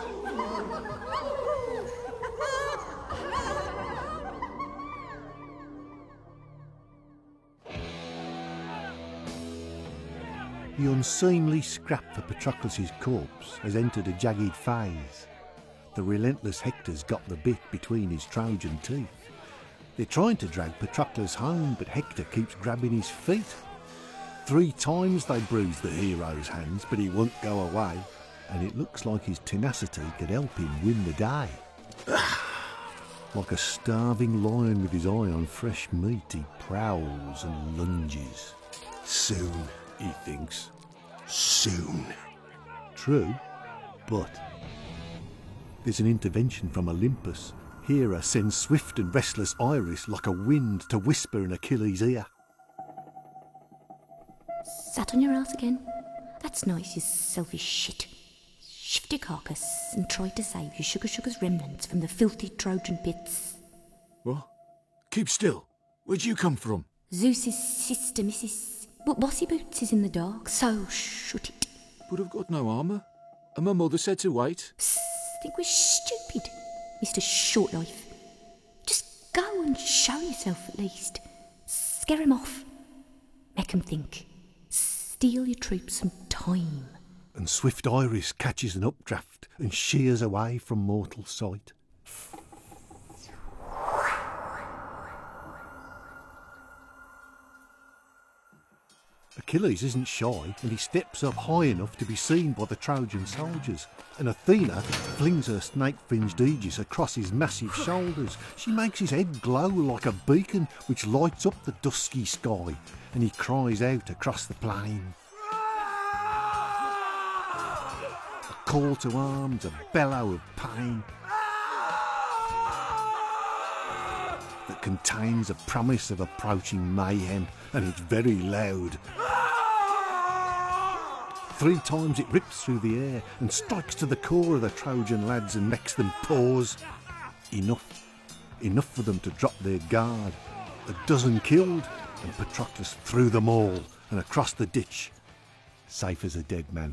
The unseemly scrap for Patroclus' corpse has entered a jagged phase. The relentless Hector's got the bit between his Trojan teeth. They're trying to drag Patroclus home, but Hector keeps grabbing his feet. Three times they bruise the hero's hands, but he won't go away, and it looks like his tenacity could help him win the day. Like a starving lion with his eye on fresh meat, he prowls and lunges. Soon, he thinks. Soon. True, but there's an intervention from Olympus. Hera sends swift and restless Iris like a wind to whisper in Achilles' ear. Sat on your ass again? That's nice, you selfish shit. Shift your carcass and try to save your sugar sugar's remnants from the filthy Trojan pits. What? Keep still. Where'd you come from? Zeus's sister, Missus But Bossy Boots is in the dark, so shut it. But I've got no armour. And my mother said to wait. Psst, think we're stupid, Mister Shortlife. Just go and show yourself at least. Scare him off. Make him think. Steal your troops some time. And swift Iris catches an updraft and shears away from mortal sight. Achilles isn't shy, and he steps up high enough to be seen by the Trojan soldiers, and Athena flings her snake-fringed aegis across his massive shoulders. She makes his head glow like a beacon which lights up the dusky sky, and he cries out across the plain. A call to arms, a bellow of pain that contains a promise of approaching mayhem, and it's very loud. Three times it rips through the air and strikes to the core of the Trojan lads and makes them pause. Enough. Enough for them to drop their guard. A dozen killed, and Patroclus threw them all and across the ditch, safe as a dead man.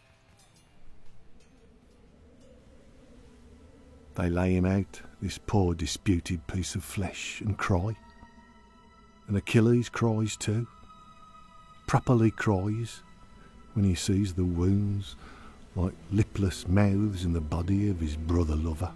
They lay him out, this poor disputed piece of flesh, and cry. And Achilles cries too. Properly cries when he sees the wounds like lipless mouths in the body of his brother lover.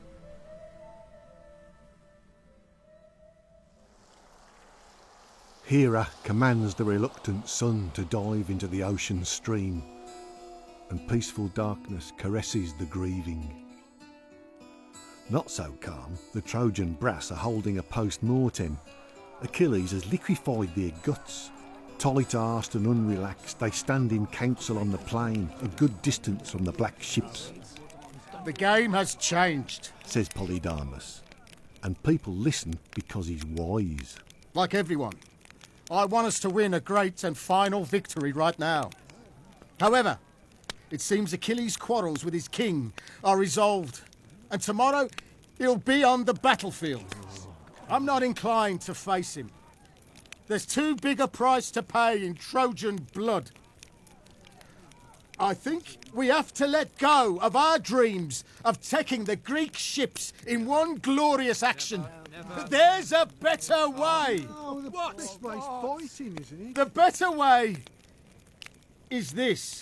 Hera commands the reluctant sun to dive into the ocean stream, and peaceful darkness caresses the grieving. Not so calm, the Trojan brass are holding a post-mortem. Achilles has liquefied their guts. Tight-arsed and unrelaxed, they stand in council on the plain, a good distance from the black ships. The game has changed, says Polydamas, and people listen because he's wise. Like everyone, I want us to win a great and final victory right now. However, it seems Achilles' quarrels with his king are resolved, and tomorrow he'll be on the battlefield. I'm not inclined to face him. There's too big a price to pay in Trojan blood. I think we have to let go of our dreams of taking the Greek ships in one glorious action. There's a better way. Oh, the best way's fighting, isn't it? The better way is this.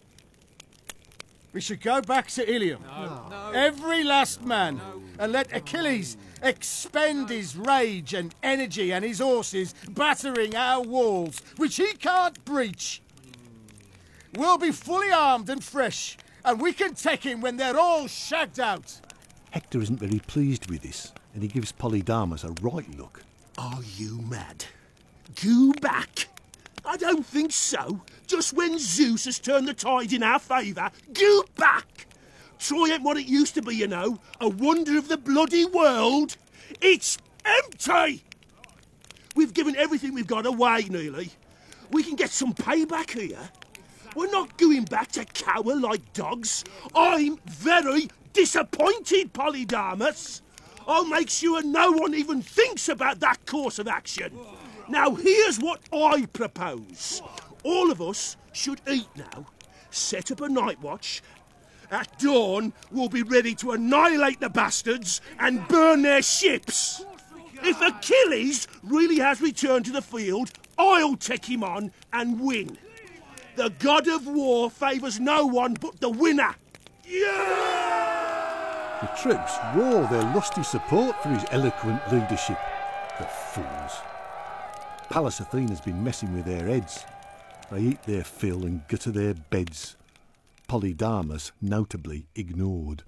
We should go back to Ilium, No. No. every last man, and let Achilles expend his rage and energy and his horses battering our walls, which he can't breach. We'll be fully armed and fresh, and we can take him when they're all shagged out. Hector isn't very pleased with this, and he gives Polydamas a right look. Are you mad? Go back? I don't think so. Just when Zeus has turned the tide in our favour, go back. Troy ain't what it used to be, you know. A wonder of the bloody world. It's empty. We've given everything we've got away, nearly. We can get some payback here. We're not going back to cower like dogs. I'm very disappointed, Polydamas. I'll make sure no one even thinks about that course of action. Now, here's what I propose. All of us should eat now, set up a night watch. At dawn, we'll be ready to annihilate the bastards and burn their ships. If Achilles really has returned to the field, I'll take him on and win. The god of war favours no one but the winner. Yeah! The troops roar their lusty support for his eloquent leadership. The fools. Pallas Athena's been messing with their heads. They eat their fill and go to their beds. Polydamas notably ignored.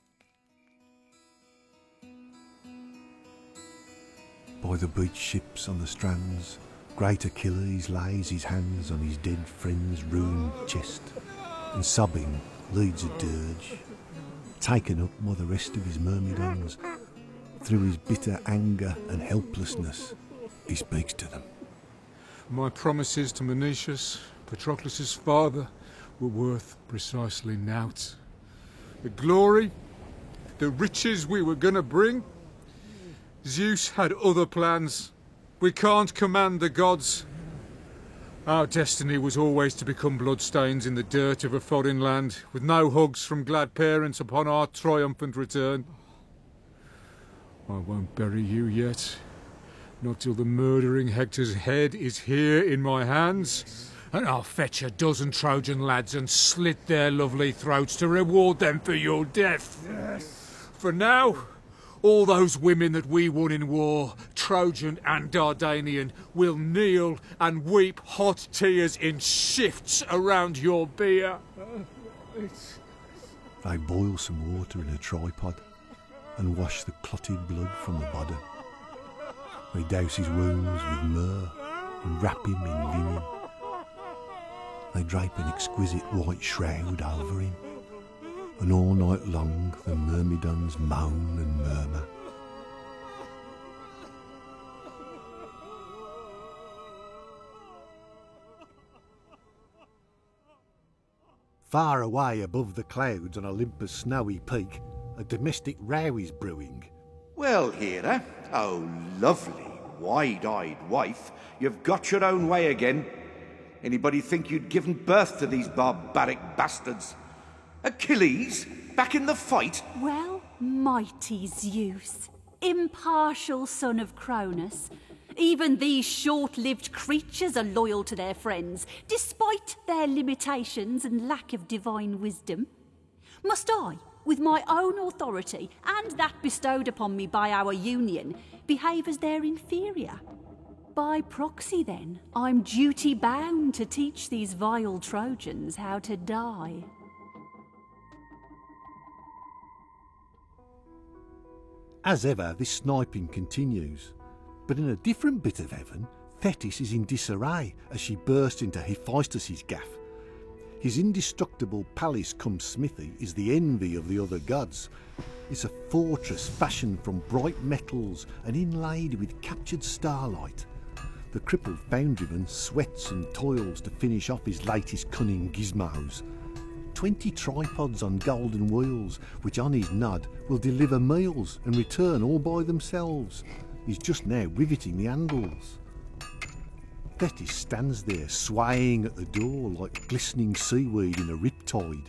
By the beach ships on the strands, great Achilles lays his hands on his dead friend's ruined chest, and sobbing leads a dirge. Taken up by the rest of his myrmidons, through his bitter anger and helplessness, he speaks to them. My promises to Menoetius, Patroclus' father, were worth precisely nought. The glory, the riches we were gonna bring, Zeus had other plans. We can't command the gods. Our destiny was always to become bloodstains in the dirt of a foreign land, with no hugs from glad parents upon our triumphant return. I won't bury you yet, not till the murdering Hector's head is here in my hands, and I'll fetch a dozen Trojan lads and slit their lovely throats to reward them for your death. Yes. For now, all those women that we won in war, Trojan and Dardanian, will kneel and weep hot tears in shifts around your bier. They boil some water in a tripod and wash the clotted blood from the body. They douse his wounds with myrrh and wrap him in linen. They drape an exquisite white shroud over him, and all night long the myrmidons moan and murmur. Far away above the clouds on Olympus' snowy peak, a domestic row is brewing. Well, Hera, oh lovely, wide-eyed wife, you've got your own way again. Anybody think you'd given birth to these barbaric bastards? Achilles, back in the fight? Well, mighty Zeus, impartial son of Cronus, even these short-lived creatures are loyal to their friends, despite their limitations and lack of divine wisdom. Must I, with my own authority, and that bestowed upon me by our union, behave as their inferior? By proxy, then, I'm duty-bound to teach these vile Trojans how to die. As ever, this sniping continues. But in a different bit of heaven, Thetis is in disarray as she bursts into Hephaestus' gaff. His indestructible palace cum smithy is the envy of the other gods. It's a fortress fashioned from bright metals and inlaid with captured starlight. The crippled foundryman sweats and toils to finish off his latest cunning gizmos. Twenty tripods on golden wheels, which on his nod will deliver meals and return all by themselves. He's just now riveting the handles. Thetis stands there swaying at the door like glistening seaweed in a riptide.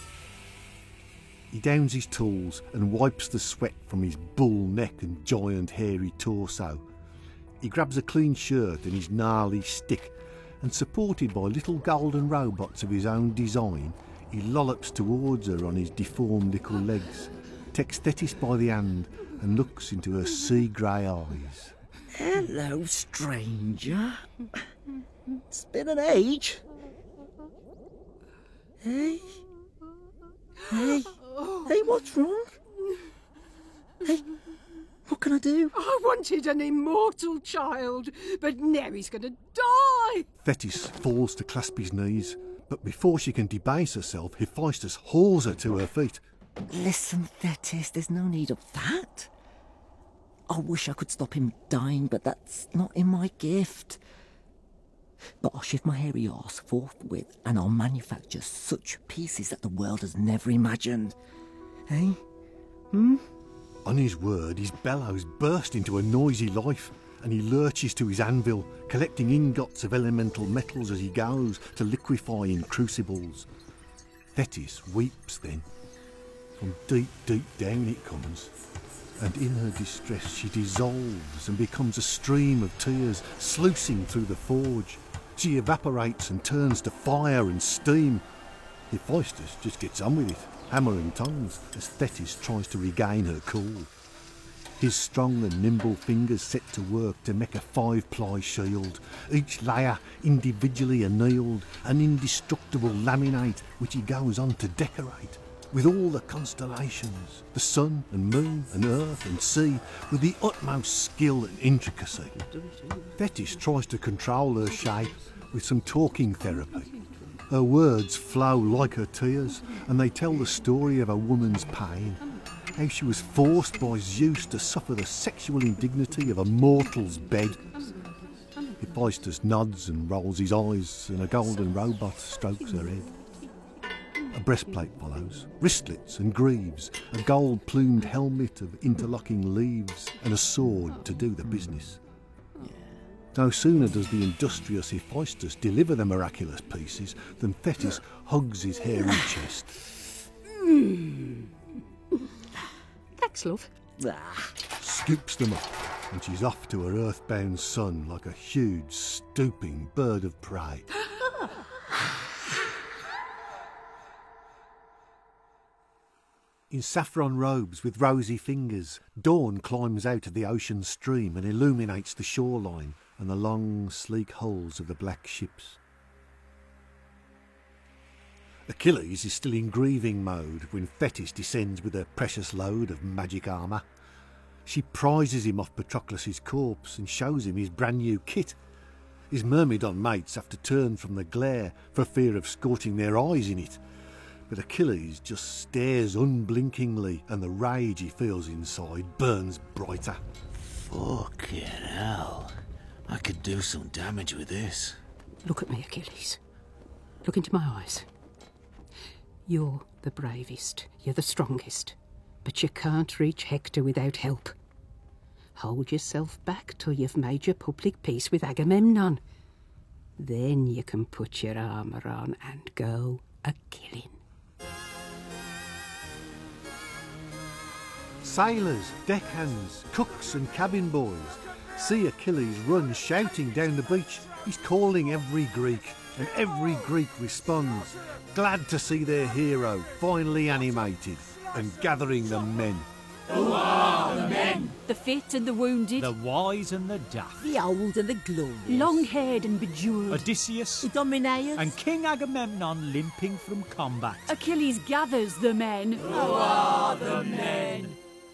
He downs his tools and wipes the sweat from his bull neck and giant hairy torso. He grabs a clean shirt and his gnarly stick, and supported by little golden robots of his own design, he lollops towards her on his deformed little legs, takes Thetis by the hand and looks into her sea grey eyes. Hello, stranger. It's been an age. Hey? Hey? Hey, what's wrong? Hey, what can I do? I wanted an immortal child, but now he's going to die. Thetis falls to clasp his knees, but before she can debase herself, Hephaestus hauls her to her feet. Listen, Thetis, there's no need of that. I wish I could stop him dying, but that's not in my gift. But I'll shift my hairy arse forthwith, and I'll manufacture such pieces that the world has never imagined. Eh? Hmm? On his word, his bellows burst into a noisy life, and he lurches to his anvil, collecting ingots of elemental metals as he goes to liquefy in crucibles. Thetis weeps then. From deep, deep down it comes, and in her distress she dissolves and becomes a stream of tears sluicing through the forge. She evaporates and turns to fire and steam. Hephaestus just gets on with it, hammer and tongs, as Thetis tries to regain her cool. His strong and nimble fingers set to work to make a five-ply shield, each layer individually annealed, an indestructible laminate which he goes on to decorate, with all the constellations, the sun and moon and earth and sea, with the utmost skill and intricacy. Thetis tries to control her shape with some talking therapy. Her words flow like her tears, and they tell the story of a woman's pain, how she was forced by Zeus to suffer the sexual indignity of a mortal's bed. Hephaestus nods and rolls his eyes, and a golden robot strokes her head. A breastplate follows, wristlets and greaves, a gold-plumed helmet of interlocking leaves, and a sword to do the business. No sooner does the industrious Hephaestus deliver the miraculous pieces than Thetis hugs his hairy chest. Thanks, love. Scoops them up, and she's off to her earthbound son like a huge, stooping bird of prey. In saffron robes with rosy fingers, dawn climbs out of the ocean stream and illuminates the shoreline and the long, sleek hulls of the black ships. Achilles is still in grieving mode when Thetis descends with her precious load of magic armour. She prizes him off Patroclus' corpse and shows him his brand new kit. His Myrmidon mates have to turn from the glare for fear of scorching their eyes in it. But Achilles just stares unblinkingly, and the rage he feels inside burns brighter. Fucking hell. I could do some damage with this. Look at me, Achilles. Look into my eyes. You're the bravest, you're the strongest, but you can't reach Hector without help. Hold yourself back till you've made your public peace with Agamemnon. Then you can put your armour on and go a-killing. Sailors, deckhands, cooks and cabin boys see Achilles run shouting down the beach. He's calling every Greek, and every Greek responds, glad to see their hero finally animated and gathering the men. Who are the men? The fit and the wounded. The wise and the daft. The old and the glorious. Long-haired and bejewelled. Odysseus. Idomeneus. And King Agamemnon limping from combat. Achilles gathers the men. Who are the men?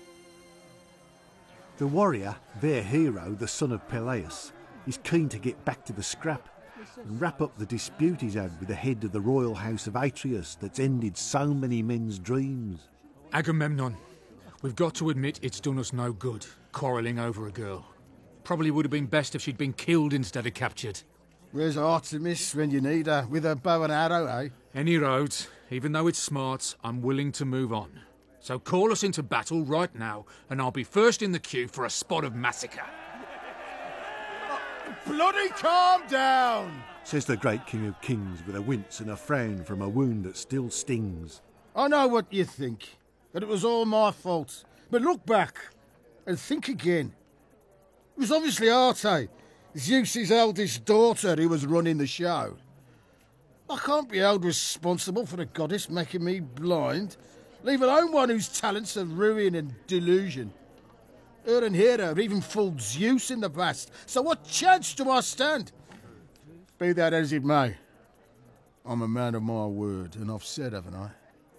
The warrior, their hero, the son of Peleus, is keen to get back to the scrap and wrap up the dispute he's had with the head of the royal house of Atreus that's ended so many men's dreams. Agamemnon, we've got to admit it's done us no good, quarrelling over a girl. Probably would have been best if she'd been killed instead of captured. Where's Artemis when you need her? With her bow and arrow, eh? Any roads, even though it's smart, I'm willing to move on. So call us into battle right now, and I'll be first in the queue for a spot of massacre. Bloody calm down, says the great King of Kings with a wince and a frown from a wound that still stings. I know what you think, that it was all my fault. But look back and think again. It was obviously Arte, Zeus's eldest daughter, who was running the show. I can't be held responsible for the goddess making me blind, leave alone one whose talents are ruin and delusion. Her and Hera even fooled Zeus in the past, so what chance do I stand? Be that as it may, I'm a man of my word, and I've said, haven't I?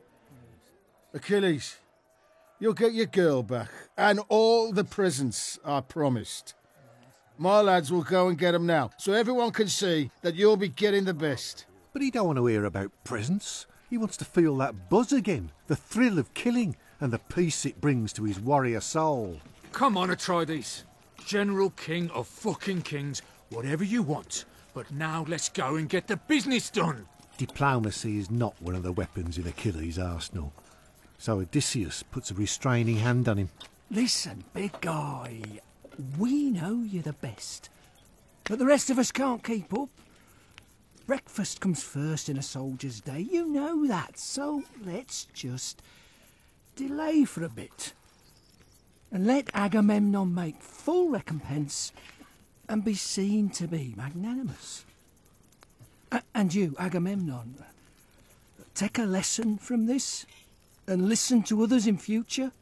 Achilles, you'll get your girl back, and all the presents I promised. My lads will go and get them now, so everyone can see that you'll be getting the best. But he don't want to hear about presents. He wants to feel that buzz again, the thrill of killing, and the peace it brings to his warrior soul. Come on, Atrides. General King of fucking kings, whatever you want. But now let's go and get the business done. Diplomacy is not one of the weapons in Achilles' arsenal. So Odysseus puts a restraining hand on him. Listen, big guy, we know you're the best, but the rest of us can't keep up. Breakfast comes first in a soldier's day, you know that, so let's just delay for a bit and let Agamemnon make full recompense and be seen to be magnanimous. A- and you, Agamemnon, take a lesson from this and listen to others in future.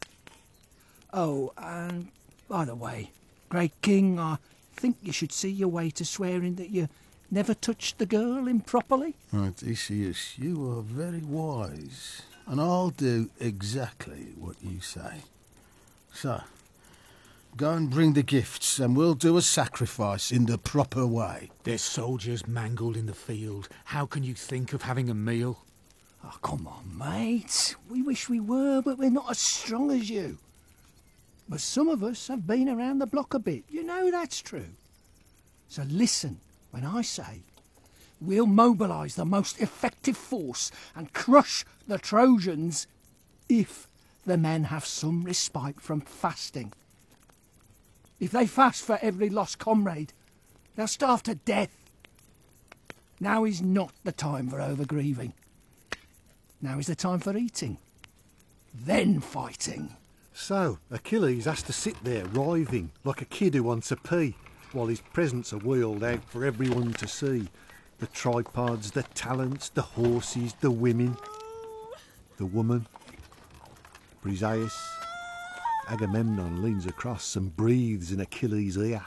Oh, and by the way, great king, I think you should see your way to swearing that you never touched the girl improperly. Odysseus, you are very wise, and I'll do exactly what you say. So, go and bring the gifts, and we'll do a sacrifice in the proper way. There's soldiers mangled in the field. How can you think of having a meal? Oh, come on, mate. We wish we were, but we're not as strong as you. But some of us have been around the block a bit. You know that's true. So listen when I say We'll mobilise the most effective force and crush the Trojans if the men have some respite from fasting. If they fast for every lost comrade, they'll starve to death. Now is not the time for over-grieving. Now is the time for eating, then fighting. So, Achilles has to sit there writhing like a kid who wants a pee, while his presents are wheeled out for everyone to see. The tripods, the talents, the horses, the women, the woman, Briseis. Agamemnon leans across and breathes in Achilles' ear.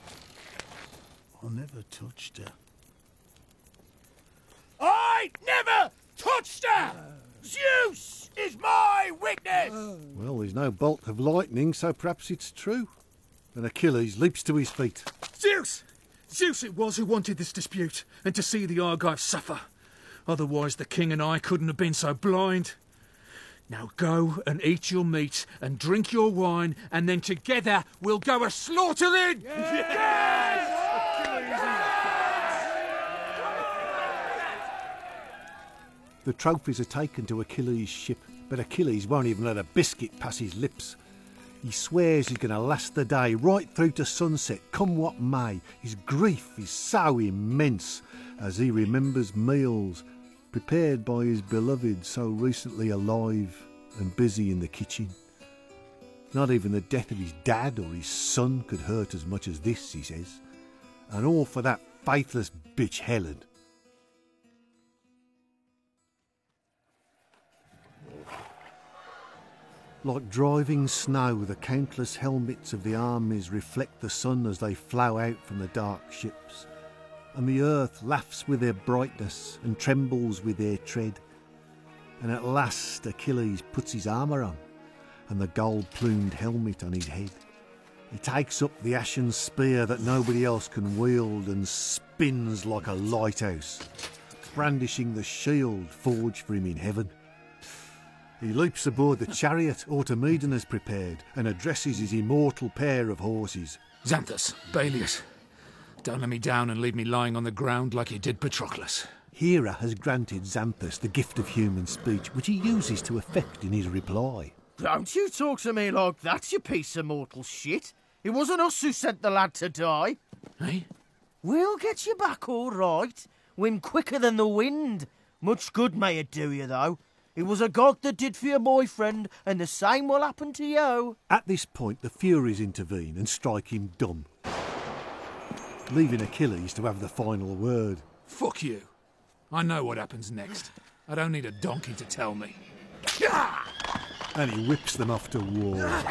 I never touched her. I never touched her! Zeus is my witness! Well, there's no bolt of lightning, so perhaps it's true. And Achilles leaps to his feet. Zeus! Zeus it was who wanted this dispute, and to see the Argives suffer. Otherwise the king and I couldn't have been so blind. Now go and eat your meat and drink your wine, and then together we'll go a slaughtering! Yes! The trophies are taken to Achilles' ship, but Achilles won't even let a biscuit pass his lips. He swears he's going to last the day right through to sunset, come what may. His grief is so immense as he remembers meals prepared by his beloved so recently alive and busy in the kitchen. Not even the death of his dad or his son could hurt as much as this, he says. And all for that faithless bitch Helen. Like driving snow, the countless helmets of the armies reflect the sun as they flow out from the dark ships, and the earth laughs with their brightness and trembles with their tread. And at last Achilles puts his armour on, and the gold-plumed helmet on his head. He takes up the ashen spear that nobody else can wield and spins like a lighthouse, brandishing the shield forged for him in heaven. He leaps aboard the chariot Automedon has prepared and addresses his immortal pair of horses. Xanthus, Balius, don't let me down and leave me lying on the ground like you did Patroclus. Hera has granted Xanthus the gift of human speech, which he uses to effect in his reply. Don't you talk to me like that, you piece of mortal shit. It wasn't us who sent the lad to die. Eh? We'll get you back all right. Win quicker than the wind. Much good may it do you, though. It was a god that did for your boyfriend, and the same will happen to you. At this point, the Furies intervene and strike him dumb, leaving Achilles to have the final word. Fuck you. I know what happens next. I don't need a donkey to tell me. And he whips them off to war.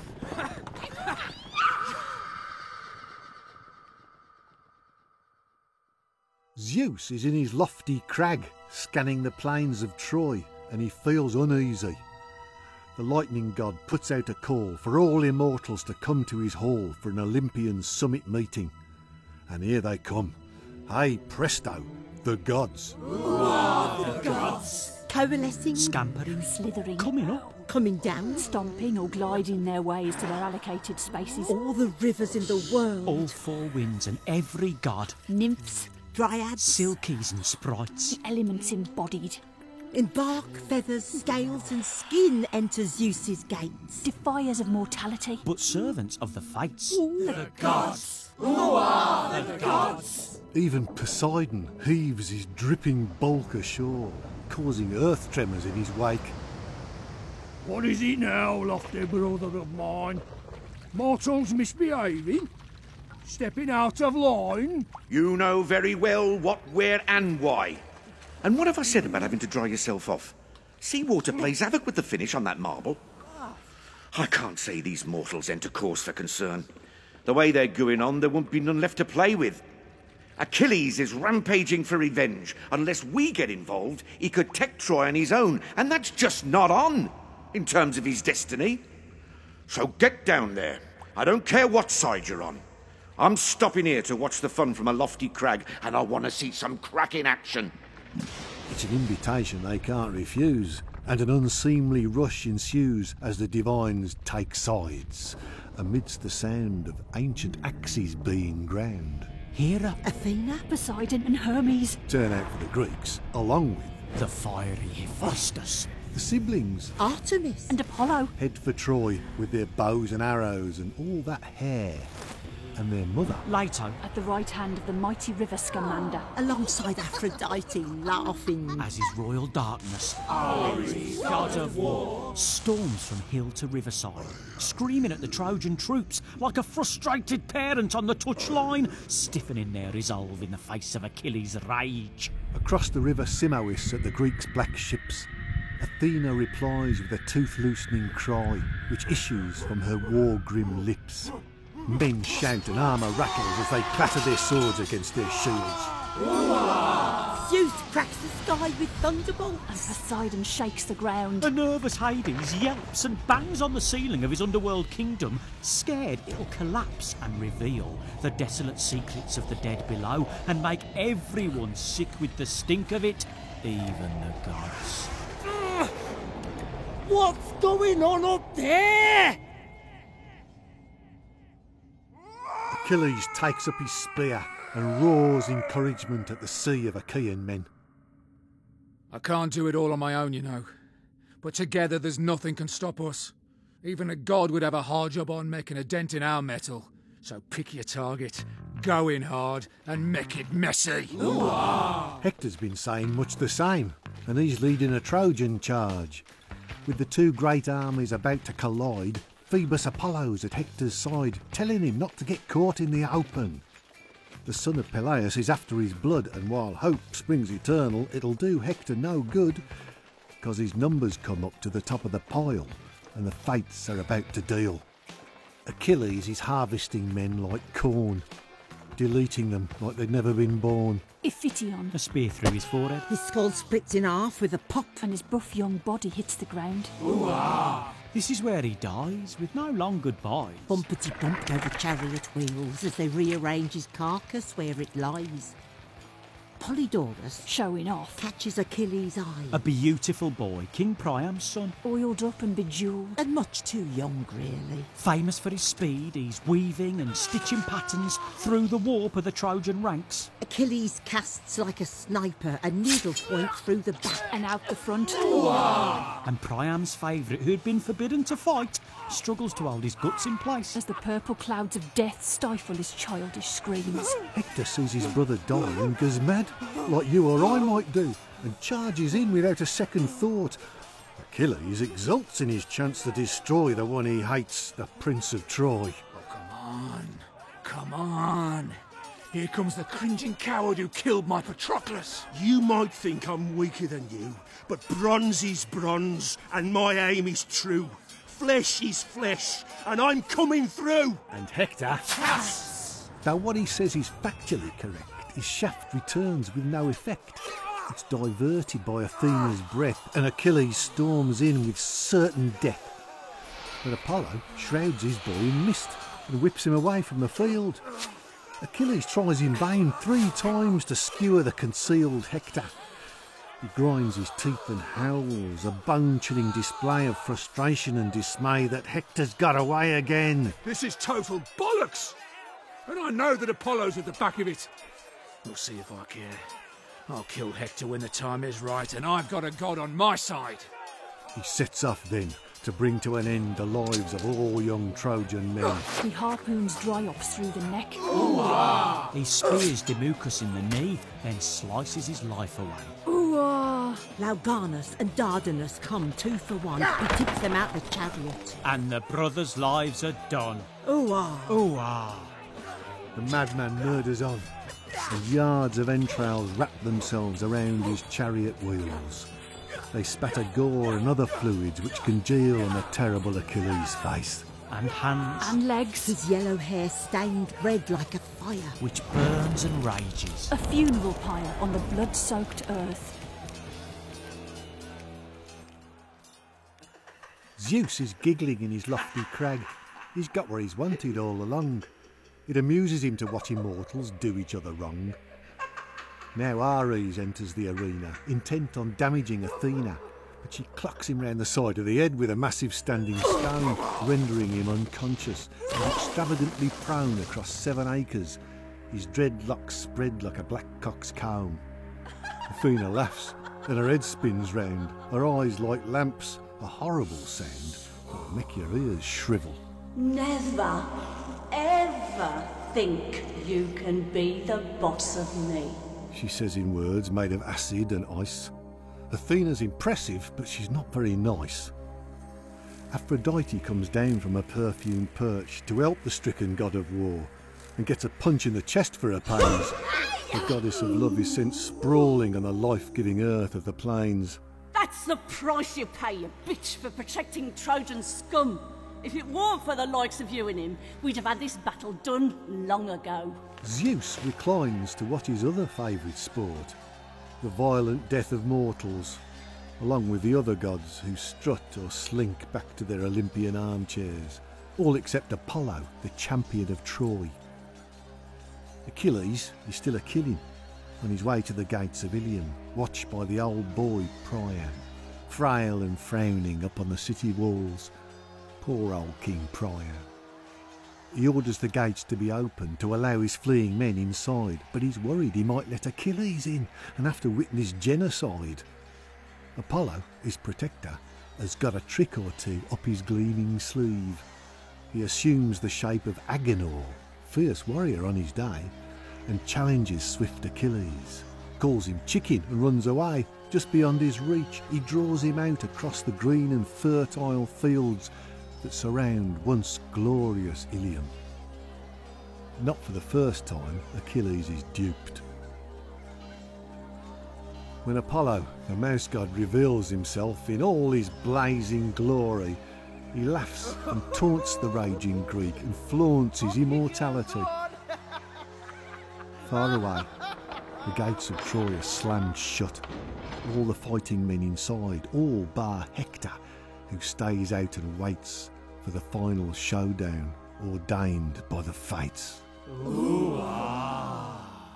Zeus is in his lofty crag, scanning the plains of Troy, and he feels uneasy. The lightning god puts out a call for all immortals to come to his hall for an Olympian summit meeting. And here they come. Hey, presto, the gods. Who are the gods? Coalescing, Scampering, slithering, coming up, coming down, stomping or gliding their ways to their allocated spaces. All the rivers in the world. all four winds and every god, Nymphs, Dryads, silkies and sprites. elements embodied. in bark, feathers, scales and skin enter Zeus's gates. Defiers of mortality. But servants of the fates. The gods! Who are the gods? Even Poseidon heaves his dripping bulk ashore, causing earth tremors in his wake. What is it now, lofty brother of mine? Mortals misbehaving? Stepping out of line? You know very well what, where, and why. And what have I said about having to dry yourself off? Seawater plays havoc with the finish on that marble. I can't say these mortals enter cause for concern. The way they're going on, there won't be none left to play with. Achilles is rampaging for revenge. Unless we get involved, he could take Troy on his own, and that's just not on, in terms of his destiny. So get down there. I don't care what side you're on. I'm stopping here to watch the fun from a lofty crag, and I want to see some cracking action. It's an invitation they can't refuse, and an unseemly rush ensues as the divines take sides, amidst the sound of ancient axes being ground. Hera, Athena, Poseidon, and Hermes. Turn out for the Greeks, along with the fiery Hephaestus, the siblings, Artemis, and Apollo. Head for Troy with their bows and arrows and all that hair. And their mother, Leto, at the right hand of the mighty river Scamander, alongside Aphrodite, laughing as his royal darkness, Ares, god of war, storms from hill to riverside, screaming at the Trojan troops like a frustrated parent on the touchline, stiffening their resolve in the face of Achilles' rage. Across the river Simois at the Greeks' black ships, Athena replies with a tooth-loosening cry which issues from her war-grim lips. Men shout and armour rattles as they clatter their swords against their shields. Zeus cracks the sky with thunderbolts. And Poseidon shakes the ground. A nervous Hades yelps and bangs on the ceiling of his underworld kingdom, scared it'll collapse and reveal the desolate secrets of the dead below and make everyone sick with the stink of it, even the gods. What's going on up there? Achilles takes up his spear and roars encouragement at the sea of Achaean men. I can't do it all on my own, you know. But together there's nothing can stop us. Even a god would have a hard job on making a dent in our metal. So pick your target, go in hard, and make it messy. Hector's been saying much the same, and he's leading a Trojan charge. With the two great armies about to collide, Phoebus Apollo's at Hector's side, telling him not to get caught in the open. The son of Peleus is after his blood, and while hope springs eternal, it'll do Hector no good, because his numbers come up to the top of the pile, and the fates are about to deal. Achilles is harvesting men like corn, deleting them like they'd never been born. Iphition. A spear through his forehead. His skull splits in half with a pop. And his buff young body hits the ground. This is where he dies, with no long goodbyes. Bumpety bump over chariot wheels as they rearrange his carcass where it lies. Polydorus, showing off, catches Achilles' eye. A beautiful boy, King Priam's son. Oiled up and bejewelled. And much too young, really. Famous for his speed, he's weaving and stitching patterns through the warp of the Trojan ranks. Achilles casts like a sniper, a needle point through the back. And out the front. And Priam's favourite, who'd been forbidden to fight, struggles to hold his guts in place. As the purple clouds of death stifle his childish screams. Hector sees his brother die and goes mad, like you or I might do, and charges in without a second thought. Achilles exults in his chance to destroy the one he hates, the Prince of Troy. Oh, come on, come on. Here comes the cringing coward who killed my Patroclus. You might think I'm weaker than you, but bronze is bronze, and my aim is true. Flesh is flesh, and I'm coming through. And Hector, yes! Though what he says is factually correct, his shaft returns with no effect. It's diverted by Athena's breath, and Achilles storms in with certain death. But Apollo shrouds his boy in mist and whips him away from the field. Achilles tries in vain three times to skewer the concealed Hector. He grinds his teeth and howls, a bone-chilling display of frustration and dismay that Hector's got away again. This is total bollocks! And I know that Apollo's at the back of it. We'll see if I care. I'll kill Hector when the time is right, and I've got a god on my side. He sets off then to bring to an end the lives of all young Trojan men. He harpoons Dryops through the neck. Ooh-ah. He spears Demuchus in the knee, then slices his life away. Ooh-ah. Laoganus and Dardanus come two for one. He tips them out the chariot. And the brothers' lives are done. Ooh-ah. Ooh-ah. The madman murders on, and yards of entrails wrap themselves around his chariot wheels. They spatter gore and other fluids which congeal on the terrible Achilles' face. And hands. And legs. His yellow hair stained red like a fire. Which burns and rages. A funeral pyre on the blood-soaked earth. Zeus is giggling in his lofty crag. He's got where he's wanted all along. It amuses him to watch immortals do each other wrong. Now Ares enters the arena, intent on damaging Athena, but she clocks him round the side of the head with a massive standing stone, rendering him unconscious and extravagantly prone across seven acres, his dreadlocks spread like a black cock's comb. Athena laughs, and her head spins round, her eyes like lamps, a horrible sound that'll make your ears shrivel. Never, ever think you can be the boss of me. She says in words made of acid and ice. Athena's impressive, but she's not very nice. Aphrodite comes down from her perfumed perch to help the stricken god of war, and gets a punch in the chest for her pains. The goddess of love is sent sprawling on the life-giving earth of the plains. That's the price you pay, you bitch, for protecting Trojan scum. If it weren't for the likes of you and him, we'd have had this battle done long ago. Zeus reclines to watch his other favourite sport, the violent death of mortals, along with the other gods who strut or slink back to their Olympian armchairs, all except Apollo, the champion of Troy. Achilles is still a-killing, on his way to the gates of Ilium, watched by the old boy Priam, frail and frowning up on the city walls. Poor old King Priam. He orders the gates to be opened to allow his fleeing men inside, but he's worried he might let Achilles in and have to witness genocide. Apollo, his protector, has got a trick or two up his gleaming sleeve. He assumes the shape of Agenor, fierce warrior on his day, and challenges swift Achilles, calls him chicken and runs away. Just beyond his reach, he draws him out across the green and fertile fields that surround once glorious Ilium. Not for the first time, Achilles is duped. When Apollo, the mouse god, reveals himself in all his blazing glory, he laughs and taunts the raging Greek and flaunts his immortality. Far away, the gates of Troy are slammed shut. All the fighting men inside, all bar Hector, who stays out and waits for the final showdown ordained by the fates. Ooh, ah.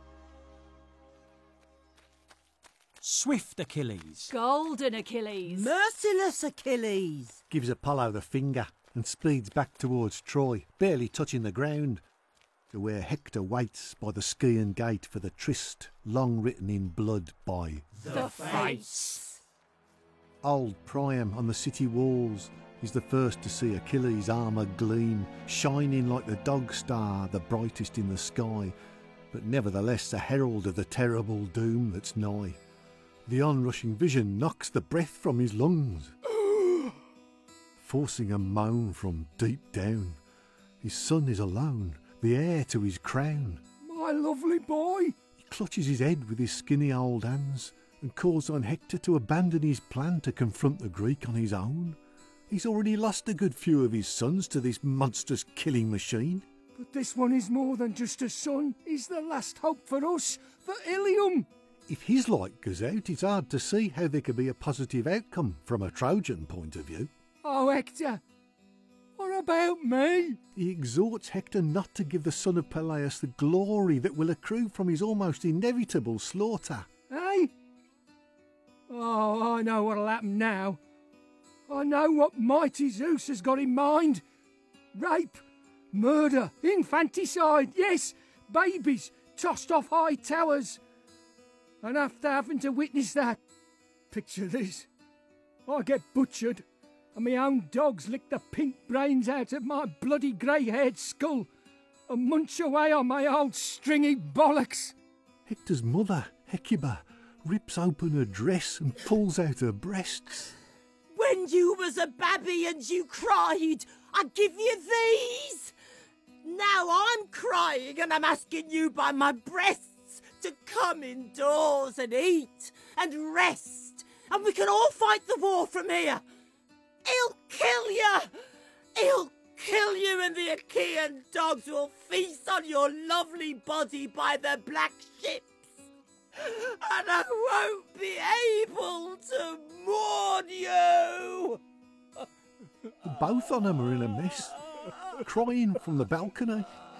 Swift Achilles. Golden Achilles. Merciless Achilles. Gives Apollo the finger and speeds back towards Troy, barely touching the ground, to where Hector waits by the Scaean gate for the tryst long written in blood by the Fates. Old Priam on the city walls is the first to see Achilles' armour gleam, shining like the dog star, the brightest in the sky, but nevertheless a herald of the terrible doom that's nigh. The onrushing vision knocks the breath from his lungs, forcing a moan from deep down. His son is alone, the heir to his crown. My lovely boy! He clutches his head with his skinny old hands and calls on Hector to abandon his plan to confront the Greek on his own. He's already lost a good few of his sons to this monstrous killing machine. But this one is more than just a son. He's the last hope for us, for Ilium. If his light goes out, it's hard to see how there could be a positive outcome from a Trojan point of view. Oh, Hector, what about me? He exhorts Hector not to give the son of Peleus the glory that will accrue from his almost inevitable slaughter. Eh? Oh, I know what'll happen now. I know what mighty Zeus has got in mind. Rape, murder, infanticide, yes, babies tossed off high towers. And after having to witness that, picture this, I get butchered and my own dogs lick the pink brains out of my bloody grey-haired skull and munch away on my old stringy bollocks. Hector's mother, Hecuba, rips open her dress and pulls out her breasts. When you was a babby and you cried, I'd give you these. Now I'm crying and I'm asking you by my breasts to come indoors and eat and rest, and we can all fight the war from here. He'll kill you. He'll kill you, and the Achaean dogs will feast on your lovely body by the black ships. And I won't be able to mourn you. Both of them are in a mess, crying from the balcony.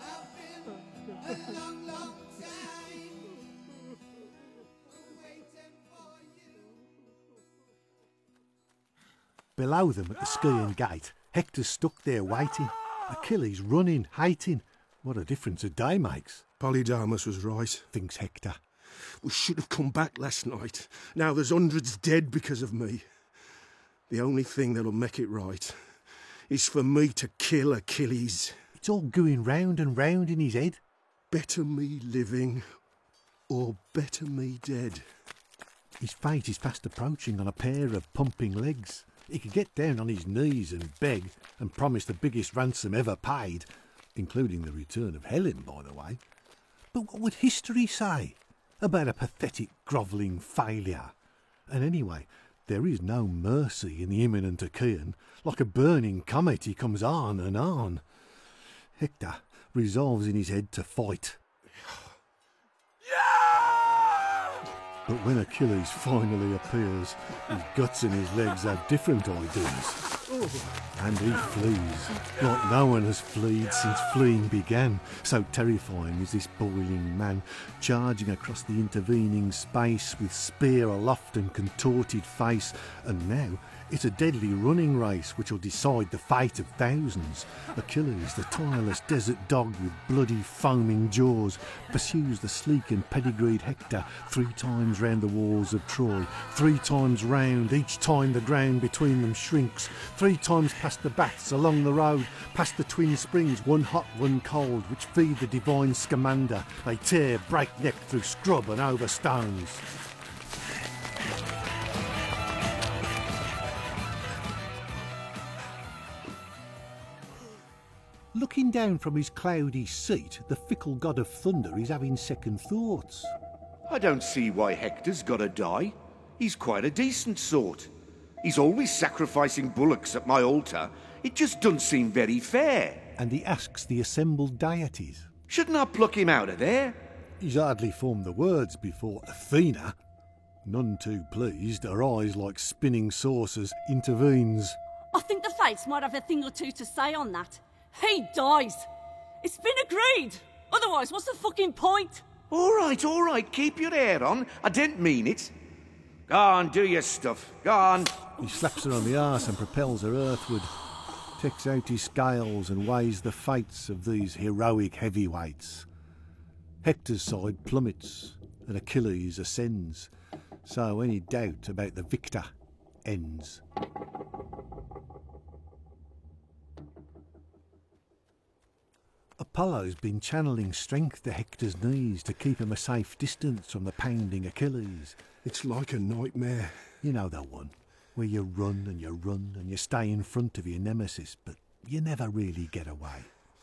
Below them at the Scaean gate, Hector's stuck there waiting. Achilles running, hating. What a difference a day makes. Polydamas was right, thinks Hector. We should have come back last night. Now there's hundreds dead because of me. The only thing that'll make it right is for me to kill Achilles. It's all going round and round in his head. Better me living, or better me dead. His fate is fast approaching on a pair of pumping legs. He could get down on his knees and beg and promise the biggest ransom ever paid, including the return of Helen, by the way. But what would history say about a pathetic, grovelling failure? And anyway, there is no mercy in the imminent Achaean. Like a burning comet, he comes on and on. Hector resolves in his head to fight. But when Achilles finally appears, his guts and his legs have different ideas. And he flees, like no one has fled since fleeing began. So terrifying is this boiling man, charging across the intervening space with spear aloft and contorted face. And now it's a deadly running race which will decide the fate of thousands. Achilles, the tireless desert dog with bloody foaming jaws, pursues the sleek and pedigreed Hector three times round the walls of Troy, three times round, each time the ground between them shrinks, three times past the baths along the road, past the twin springs, one hot, one cold, which feed the divine Scamander. They tear breakneck through scrub and over stones. Looking down from his cloudy seat, the fickle god of thunder is having second thoughts. I don't see why Hector's gotta die. He's quite a decent sort. He's always sacrificing bullocks at my altar. It just doesn't seem very fair. And he asks the assembled deities. Shouldn't I pluck him out of there? He's hardly formed the words before Athena, none too pleased, her eyes like spinning saucers, intervenes. I think the Fates might have a thing or two to say on that. He dies. It's been agreed. Otherwise, what's the fucking point? All right, all right, keep your hair on. I didn't mean it. Go on, do your stuff. Go on. He slaps her on the arse and propels her earthward, takes out his scales and weighs the fates of these heroic heavyweights. Hector's side plummets and Achilles ascends, so any doubt about the victor ends. Apollo's been channeling strength to Hector's knees to keep him a safe distance from the pounding Achilles. It's like a nightmare. You know that one, where you run and you run and you stay in front of your nemesis, but you never really get away.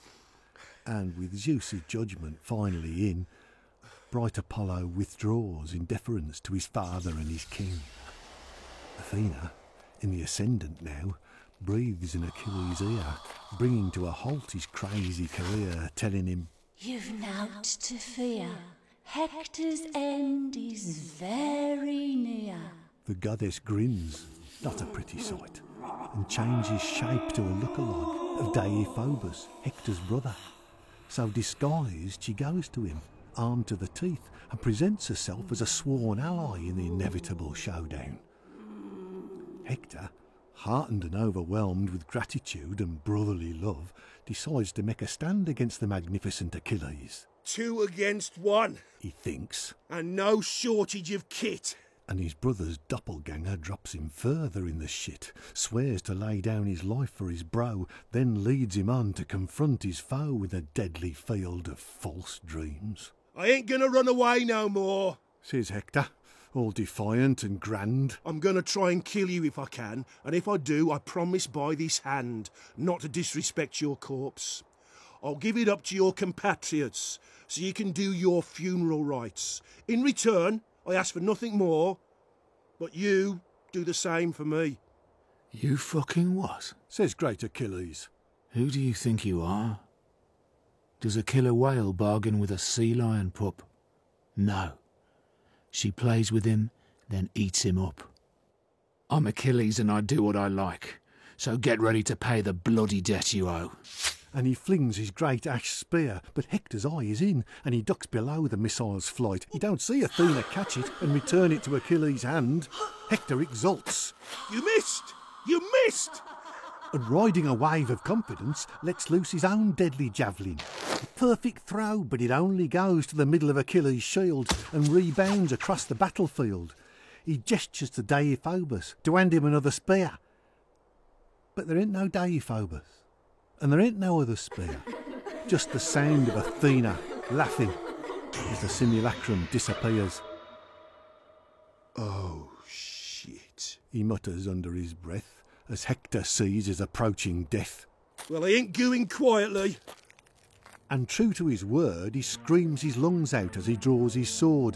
And with Zeus's judgment finally in, bright Apollo withdraws in deference to his father and his king. Athena, in the ascendant now, breathes in Achilles' ear, bringing to a halt his crazy career, telling him, "You've naught to fear. Hector's end is very near." The goddess grins, not a pretty sight, and changes shape to a look-alike of Deiphobus, Hector's brother. So disguised, she goes to him, armed to the teeth, and presents herself as a sworn ally in the inevitable showdown. Hector, heartened and overwhelmed with gratitude and brotherly love, decides to make a stand against the magnificent Achilles. Two against one, he thinks. And no shortage of kit. And his brother's doppelganger drops him further in the shit, swears to lay down his life for his bro, then leads him on to confront his foe in a deadly field of false dreams. I ain't gonna run away no more, says Hector, all defiant and grand. I'm gonna try and kill you if I can, and if I do, I promise by this hand not to disrespect your corpse. I'll give it up to your compatriots, so you can do your funeral rites. In return, I ask for nothing more, but you do the same for me. You fucking what? Says great Achilles. Who do you think you are? Does a killer whale bargain with a sea lion pup? No. She plays with him, then eats him up. I'm Achilles and I do what I like, so get ready to pay the bloody debt you owe. And he flings his great ash spear, but Hector's eye is in, and he ducks below the missile's flight. He don't see Athena catch it and return it to Achilles' hand. Hector exults. You missed! You missed! and riding a wave of confidence, lets loose his own deadly javelin. A perfect throw, but it only goes to the middle of Achilles' shield and rebounds across the battlefield. He gestures to Deiphobus to hand him another spear. But there ain't no Deiphobus, and there ain't no other spear. Just the sound of Athena laughing as the simulacrum disappears. Oh, shit, he mutters under his breath as Hector sees his approaching death. Well, I ain't going quietly. And true to his word, he screams his lungs out as he draws his sword.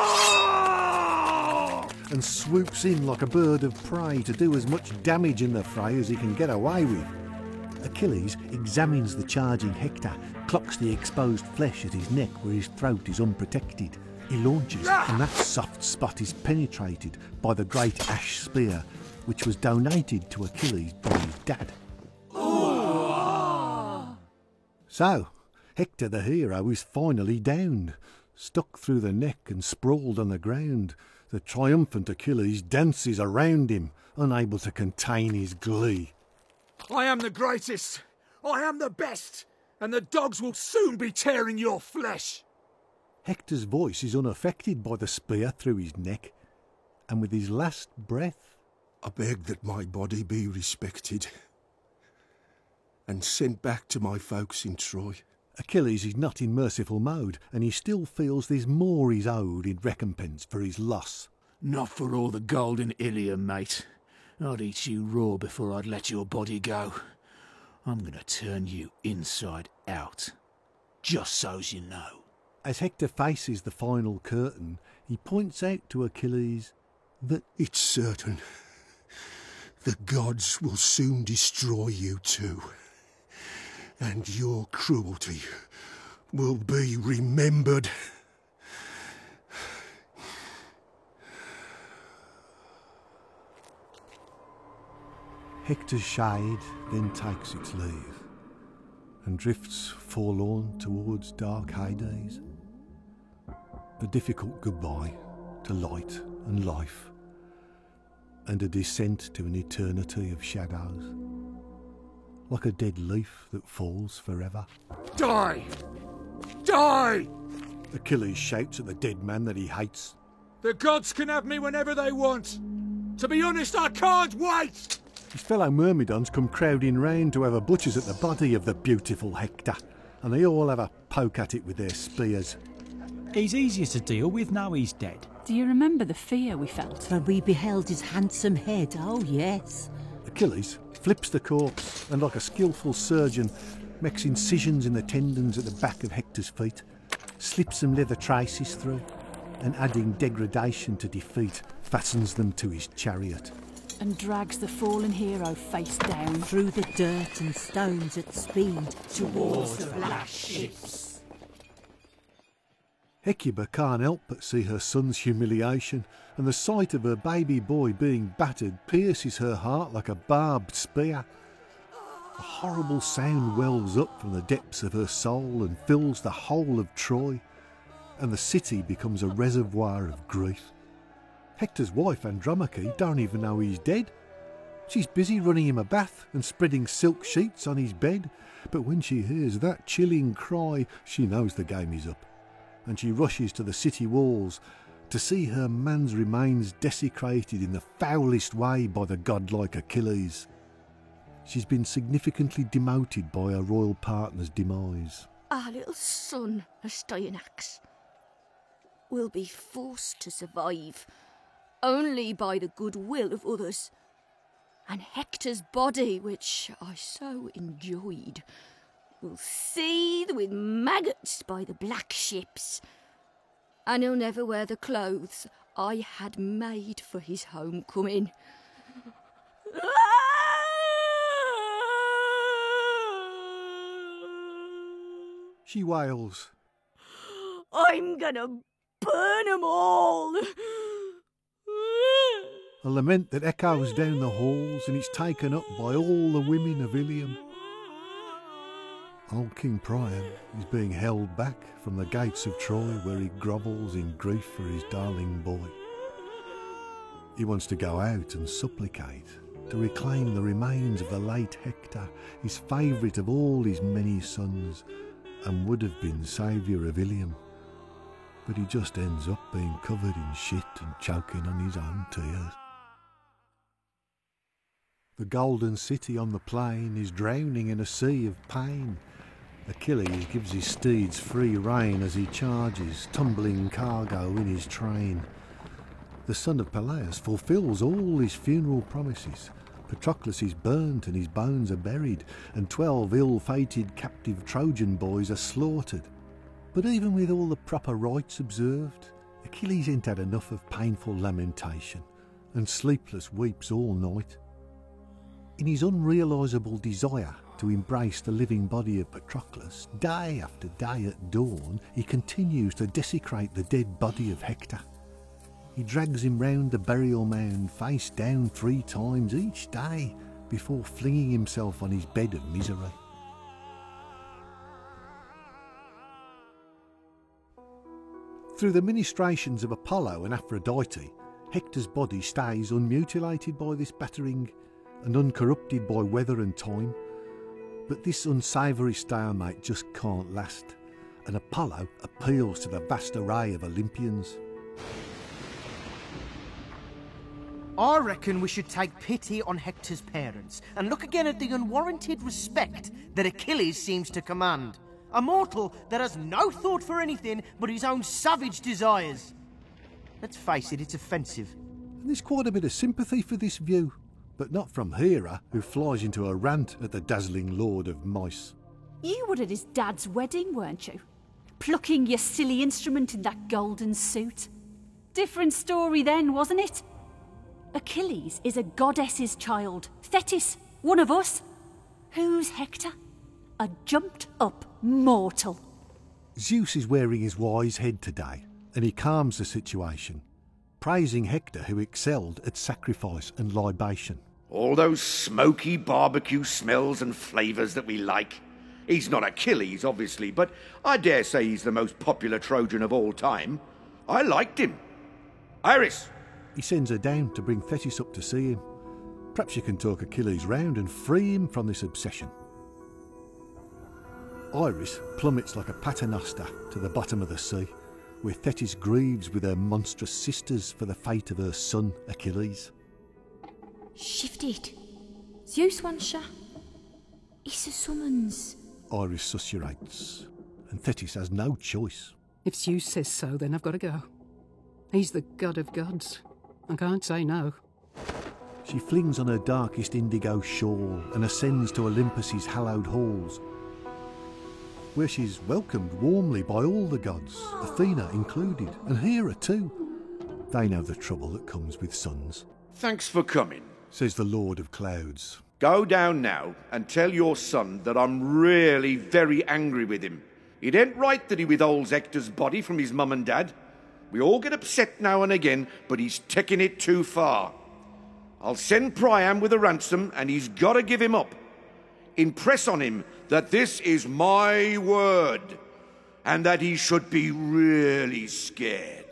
And swoops in like a bird of prey to do as much damage in the fray as he can get away with. Achilles examines the charging Hector, clocks the exposed flesh at his neck where his throat is unprotected. He launches, and that soft spot is penetrated by the great ash spear, which was donated to Achilles by his dad. So, Hector the hero is finally downed, stuck through the neck and sprawled on the ground. The triumphant Achilles dances around him, unable to contain his glee. I am the greatest, I am the best, and the dogs will soon be tearing your flesh. Hector's voice is unaffected by the spear through his neck, and with his last breath, I beg that my body be respected and sent back to my folks in Troy. Achilles is not in merciful mode, and he still feels there's more he's owed in recompense for his loss. Not for all the gold in Ilium, mate. I'd eat you raw before I'd let your body go. I'm gonna turn you inside out, just so's you know. As Hector faces the final curtain, he points out to Achilles that it's certain the gods will soon destroy you too, and your cruelty will be remembered. Hector's shade then takes its leave and drifts forlorn towards dark Hades. A difficult goodbye to light and life, and a descent to an eternity of shadows, like a dead leaf that falls forever. Die! Die! Achilles shouts at the dead man that he hates. The gods can have me whenever they want. To be honest, I can't wait! His fellow Myrmidons come crowding round to have a butcher's at the body of the beautiful Hector, and they all have a poke at it with their spears. He's easier to deal with now he's dead. Do you remember the fear we felt? When we beheld his handsome head, oh yes. Achilles flips the corpse and, like a skillful surgeon, makes incisions in the tendons at the back of Hector's feet, slips some leather traces through, and adding degradation to defeat, fastens them to his chariot. And drags the fallen hero face down through the dirt and stones at speed towards the black ships. Hecuba can't help but see her son's humiliation, and the sight of her baby boy being battered pierces her heart like a barbed spear. A horrible sound wells up from the depths of her soul and fills the whole of Troy, and the city becomes a reservoir of grief. Hector's wife, Andromache, don't even know he's dead. She's busy running him a bath and spreading silk sheets on his bed, but when she hears that chilling cry, she knows the game is up, and she rushes to the city walls to see her man's remains desecrated in the foulest way by the godlike Achilles. She's been significantly demoted by her royal partner's demise. Our little son, Astyanax, will be forced to survive only by the goodwill of others, and Hector's body, which I so enjoyed, will seethe with maggots by the black ships, and he'll never wear the clothes I had made for his homecoming. She wails. I'm gonna burn 'em all! A lament that echoes down the halls, and it's taken up by all the women of Ilium. Old King Priam is being held back from the gates of Troy, where he grovels in grief for his darling boy. He wants to go out and supplicate, to reclaim the remains of the late Hector, his favourite of all his many sons, and would have been saviour of Ilium. But he just ends up being covered in shit and choking on his own tears. The golden city on the plain is drowning in a sea of pain. Achilles gives his steeds free rein as he charges, tumbling cargo in his train. The son of Peleus fulfills all his funeral promises. Patroclus is burnt and his bones are buried, and twelve ill-fated captive Trojan boys are slaughtered. But even with all the proper rites observed, Achilles ain't had enough of painful lamentation, and sleepless weeps all night. In his unrealisable desire to embrace the living body of Patroclus, day after day at dawn, he continues to desecrate the dead body of Hector. He drags him round the burial mound face down three times each day before flinging himself on his bed of misery. Through the ministrations of Apollo and Aphrodite, Hector's body stays unmutilated by this battering and uncorrupted by weather and time. But this unsavoury stalemate just can't last, and Apollo appeals to the vast array of Olympians. I reckon we should take pity on Hector's parents and look again at the unwarranted respect that Achilles seems to command. A mortal that has no thought for anything but his own savage desires. Let's face it, it's offensive. And there's quite a bit of sympathy for this view, but not from Hera, who flies into a rant at the dazzling lord of mice. You were at his dad's wedding, weren't you? Plucking your silly instrument in that golden suit. Different story then, wasn't it? Achilles is a goddess's child. Thetis, one of us. Who's Hector? A jumped-up mortal. Zeus is wearing his wise head today, and he calms the situation, praising Hector, who excelled at sacrifice and libation. All those smoky barbecue smells and flavours that we like. He's not Achilles, obviously, but I dare say he's the most popular Trojan of all time. I liked him. Iris! He sends her down to bring Thetis up to see him. Perhaps she can talk Achilles round and free him from this obsession. Iris plummets like a paternoster to the bottom of the sea, where Thetis grieves with her monstrous sisters for the fate of her son, Achilles. Shifted. Zeus wants ya. It's a summons. Iris susurrates, and Thetis has no choice. If Zeus says so, then I've got to go. He's the god of gods. I can't say no. She flings on her darkest indigo shawl and ascends to Olympus's hallowed halls, where she's welcomed warmly by all the gods, Athena included, and Hera too. They know the trouble that comes with sons. Thanks for coming, says the Lord of Clouds. Go down now and tell your son that I'm really very angry with him. It ain't right that he withholds Hector's body from his mum and dad. We all get upset now and again, but he's taking it too far. I'll send Priam with a ransom, and he's got to give him up. Impress on him that this is my word, and that he should be really scared.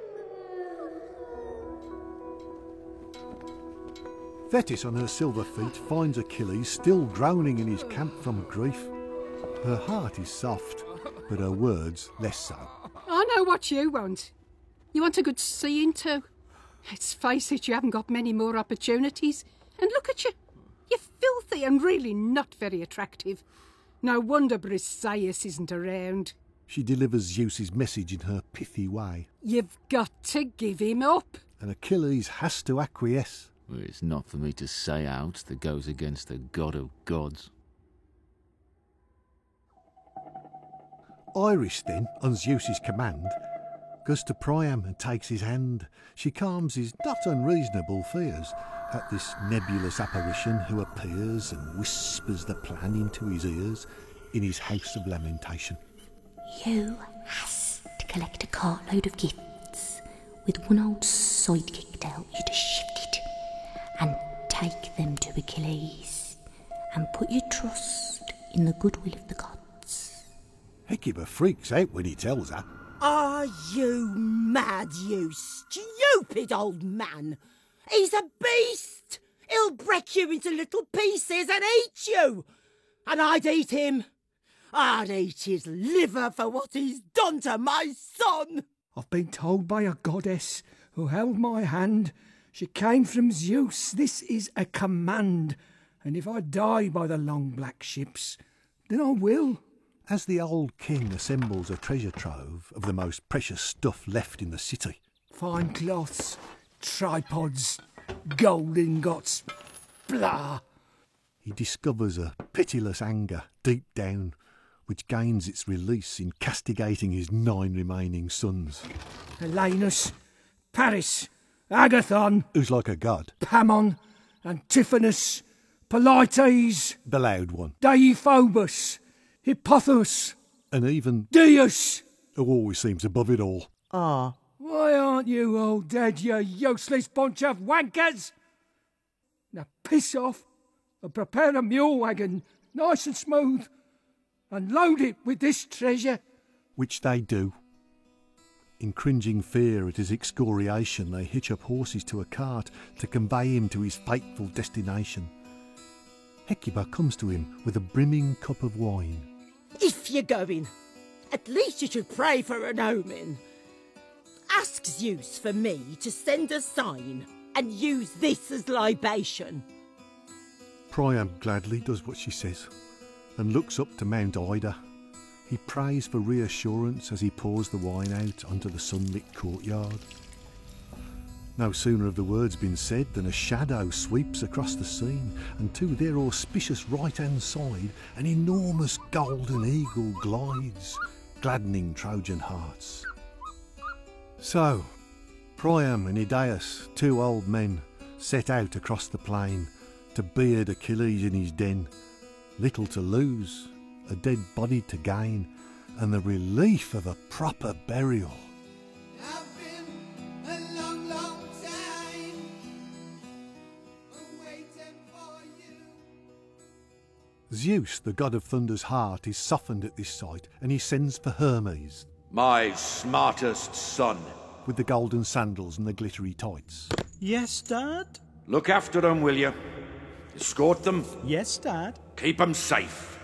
Thetis on her silver feet finds Achilles still drowning in his camp from grief. Her heart is soft, but her words less so. I know what you want. You want a good seeing too. Let's face it, you haven't got many more opportunities. And look at you. You're filthy and really not very attractive. No wonder Briseis isn't around. She delivers Zeus's message in her pithy way. You've got to give him up. And Achilles has to acquiesce. Well, it's not for me to say out that goes against the god of gods. Iris then, on Zeus's command, goes to Priam and takes his hand. She calms his not unreasonable fears at this nebulous apparition who appears and whispers the plan into his ears in his house of lamentation. You has to collect a cartload of gifts with one old sidekick to help you to shift it, and take them to Achilles, and put your trust in the goodwill of the gods. Hecuba freaks out when he tells her. Are you mad, you stupid old man? He's a beast! He'll break you into little pieces and eat you. And I'd eat him. I'd eat his liver for what he's done to my son. I've been told by a goddess who held my hand, she came from Zeus. This is a command, and if I die by the long black ships, then I will. As the old king assembles a treasure trove of the most precious stuff left in the city, Fine cloths, tripods, gold ingots, blah. He discovers a pitiless anger deep down, which gains its release in castigating his nine remaining sons. Helenus, Paris, Agathon, who's like a god, Pammon, Antiphanus, Polites, the loud one, Deiphobus, Hippothus, and even Deus, who always seems above it all. Ah. Why aren't you all dead, you useless bunch of wankers? Now piss off and prepare a mule wagon, nice and smooth, and load it with this treasure. Which they do. In cringing fear at his excoriation, they hitch up horses to a cart to convey him to his fateful destination. Hecuba comes to him with a brimming cup of wine. If you're going, at least you should pray for an omen. Ask Zeus for me to send a sign and use this as libation. Priam gladly does what she says and looks up to Mount Ida. He prays for reassurance as he pours the wine out onto the sunlit courtyard. No sooner have the words been said than a shadow sweeps across the scene, and to their auspicious right-hand side an enormous golden eagle glides, gladdening Trojan hearts. So, Priam and Idaeus, two old men, set out across the plain to beard Achilles in his den. Little to lose, a dead body to gain, and the relief of a proper burial. Zeus, the god of thunder's heart, is softened at this sight, and he sends for Hermes, my smartest son, with the golden sandals and the glittery tights. Yes, Dad? Look after them, will you? Escort them. Yes, Dad. Keep them safe.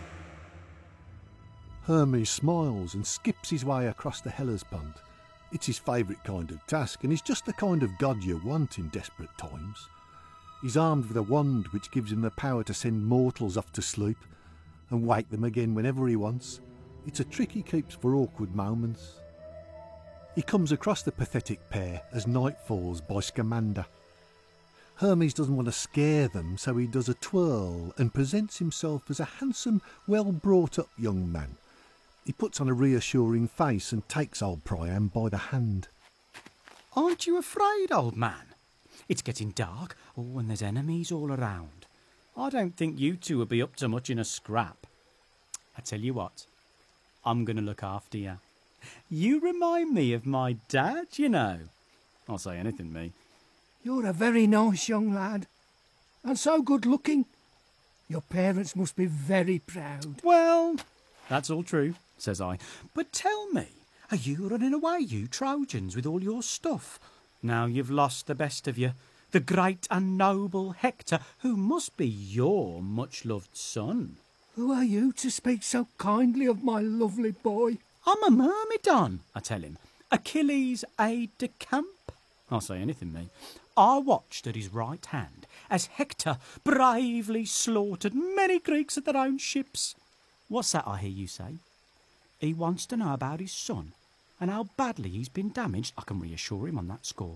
Hermes smiles and skips his way across the Hellespont. It's his favourite kind of task, and he's just the kind of god you want in desperate times. He's armed with a wand which gives him the power to send mortals off to sleep and wake them again whenever he wants. It's a trick he keeps for awkward moments. He comes across the pathetic pair as night falls by Scamander. Hermes doesn't want to scare them, so he does a twirl and presents himself as a handsome, well-brought-up young man. He puts on a reassuring face and takes old Priam by the hand. Aren't you afraid, old man? It's getting dark, oh, and there's enemies all around. I don't think you two will be up to much in a scrap. I tell you what, I'm going to look after you. You remind me of my dad, you know. I'll say anything, me. You're a very nice young lad, and so good looking. Your parents must be very proud. Well, that's all true, says I. But tell me, are you running away, you Trojans, with all your stuff? Now you've lost the best of you, the great and noble Hector, who must be your much-loved son. Who are you to speak so kindly of my lovely boy? I'm a Myrmidon, I tell him. Achilles' aide-de-camp. I'll say anything, me. I watched at his right hand as Hector bravely slaughtered many Greeks at their own ships. What's that I hear you say? He wants to know about his son and how badly he's been damaged. I can reassure him on that score.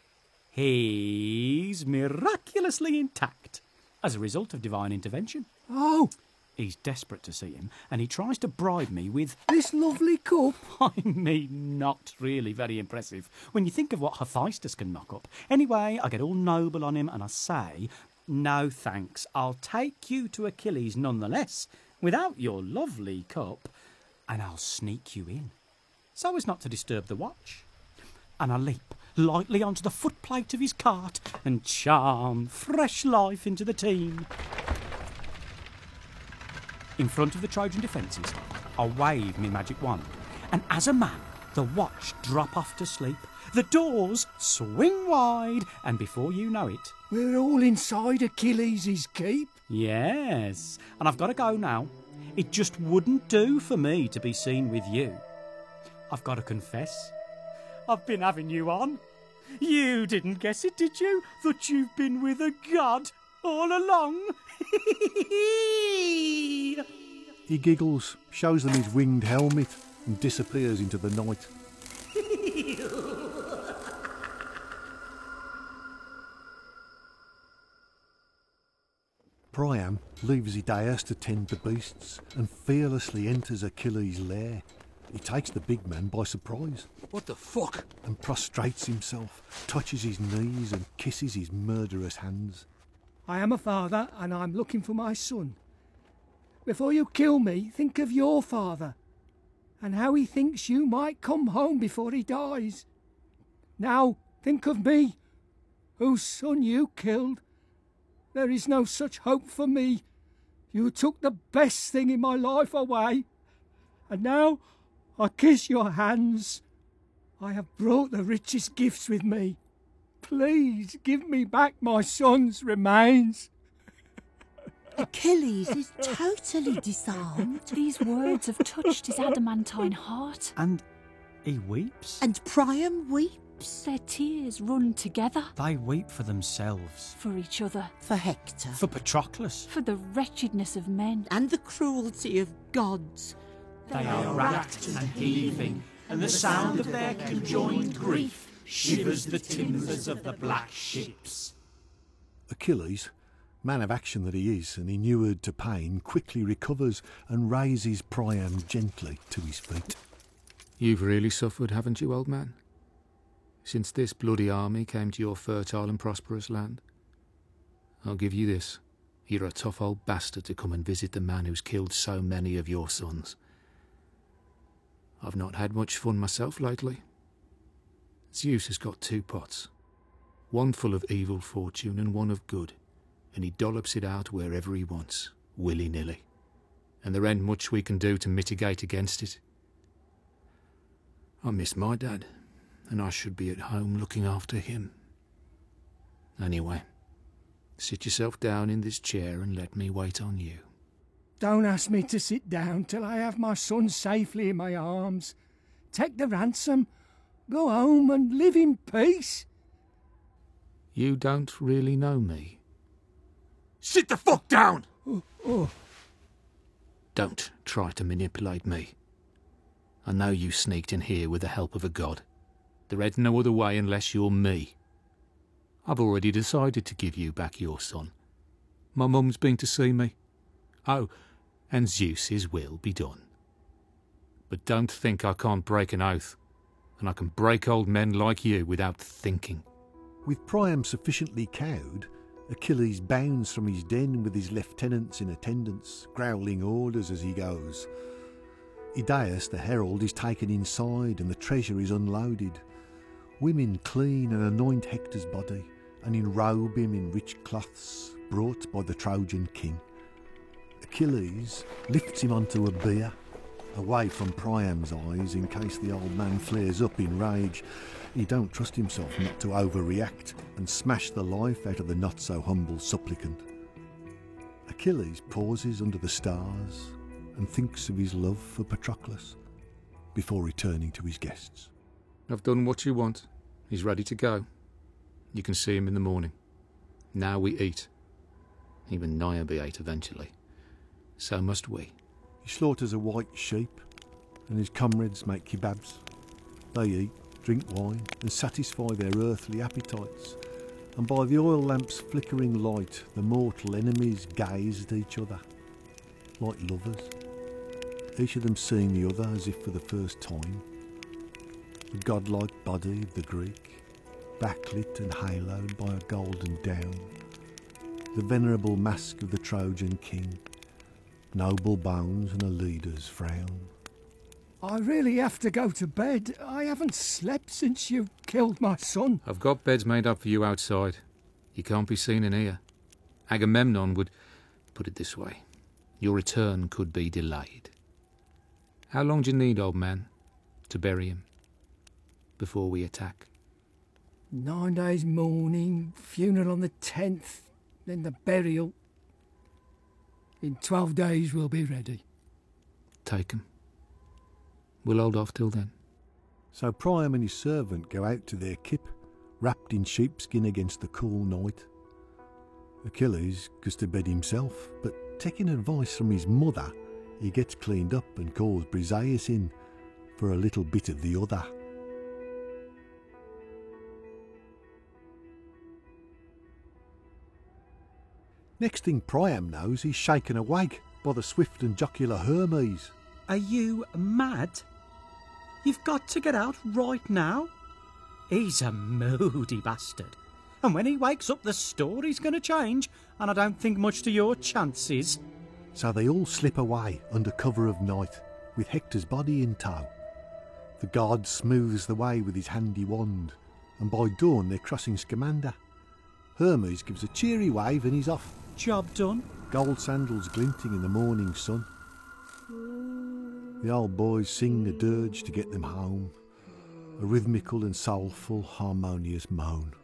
He's miraculously intact as a result of divine intervention. Oh! He's desperate to see him, and he tries to bribe me with... this lovely cup. I mean, not really very impressive, when you think of what Hephaestus can knock up. Anyway, I get all noble on him, and I say, no thanks, I'll take you to Achilles nonetheless, without your lovely cup, and I'll sneak you in, so as not to disturb the watch. And I leap lightly onto the footplate of his cart, and charm fresh life into the team. In front of the Trojan defences, I wave me magic wand, and as a man, The watch drop off to sleep, the doors swing wide, and before you know it... We're all inside Achilles' keep. Yes, and I've got to go now. It just wouldn't do for me to be seen with you. I've got to confess, I've been having you on. You didn't guess it, did you? That you've been with a god all along? He giggles, shows them his winged helmet, and disappears into the night. Priam leaves Idaeus to tend the beasts and fearlessly enters Achilles' lair. He takes the big man by surprise. What the fuck? And prostrates himself, touches his knees and kisses his murderous hands. I am a father and I'm looking for my son. Before you kill me, think of your father and how he thinks you might come home before he dies. Now, think of me, whose son you killed. There is no such hope for me. You took the best thing in my life away. And now I kiss your hands. I have brought the richest gifts with me. Please give me back my son's remains. Achilles is totally disarmed. These words have touched his adamantine heart. And he weeps. And Priam weeps. Their tears run together. They weep for themselves. For each other. For Hector. For Patroclus. For the wretchedness of men. And the cruelty of gods. They are racked and heaving, and the sound of their conjoined grief shivers the timbers of the black ships. Achilles, man of action that he is and inured to pain, quickly recovers and raises Priam gently to his feet. You've really suffered, haven't you, old man? Since this bloody army came to your fertile and prosperous land. I'll give you this. You're a tough old bastard to come and visit the man who's killed so many of your sons. I've not had much fun myself lately. Zeus has got two pots, one full of evil fortune and one of good, and he dollops it out wherever he wants, willy-nilly. And there ain't much we can do to mitigate against it. I miss my dad, and I should be at home looking after him. Anyway, sit yourself down in this chair and let me wait on you. Don't ask me to sit down till I have my son safely in my arms. Take the ransom, go home and live in peace. You don't really know me. Sit the fuck down! Oh, oh. Don't try to manipulate me. I know you sneaked in here with the help of a god. There ain't no other way unless you're me. I've already decided to give you back your son. My mum's been to see me. Oh, and Zeus's will be done. But don't think I can't break an oath, and I can break old men like you without thinking. With Priam sufficiently cowed, Achilles bounds from his den with his lieutenants in attendance, growling orders as he goes. Idaeus, the herald, is taken inside and the treasure is unloaded. Women clean and anoint Hector's body and enrobe him in rich cloths brought by the Trojan king. Achilles lifts him onto a bier, away from Priam's eyes in case the old man flares up in rage. He don't trust himself not to overreact and smash the life out of the not-so-humble supplicant. Achilles pauses under the stars and thinks of his love for Patroclus before returning to his guests. I've done what you want. He's ready to go. You can see him in the morning. Now we eat. Even Niobe ate eventually. So must we. He slaughters a white sheep, and his comrades make kebabs. They eat, drink wine, and satisfy their earthly appetites. And by the oil lamp's flickering light, the mortal enemies gaze at each other, like lovers, each of them seeing the other as if for the first time. The godlike body of the Greek, backlit and haloed by a golden down. The venerable mask of the Trojan king, noble bones and a leader's frown. I really have to go to bed. I haven't slept since you killed my son. I've got beds made up for you outside. You can't be seen in here. Agamemnon would put it this way. Your return could be delayed. How long do you need, old man, to bury him? before we attack? Nine days mourning, funeral on the tenth, then the burial. In twelve days we'll be ready. Take 'em. We'll hold off till then. So Priam and his servant go out to their kip, wrapped in sheepskin against the cool night. Achilles goes to bed himself, but taking advice from his mother, he gets cleaned up and calls Briseis in for a little bit of the other. Next thing Priam knows, he's shaken awake by the swift and jocular Hermes. Are you mad? You've got to get out right now. He's a moody bastard. And when he wakes up, the story's going to change, and I don't think much to your chances. So they all slip away under cover of night, with Hector's body in tow. The god smooths the way with his handy wand, and by dawn they're crossing Scamander. Hermes gives a cheery wave and he's off. Job done. Gold sandals glinting in the morning sun. The old boys sing a dirge to get them home, a rhythmical and soulful, harmonious moan.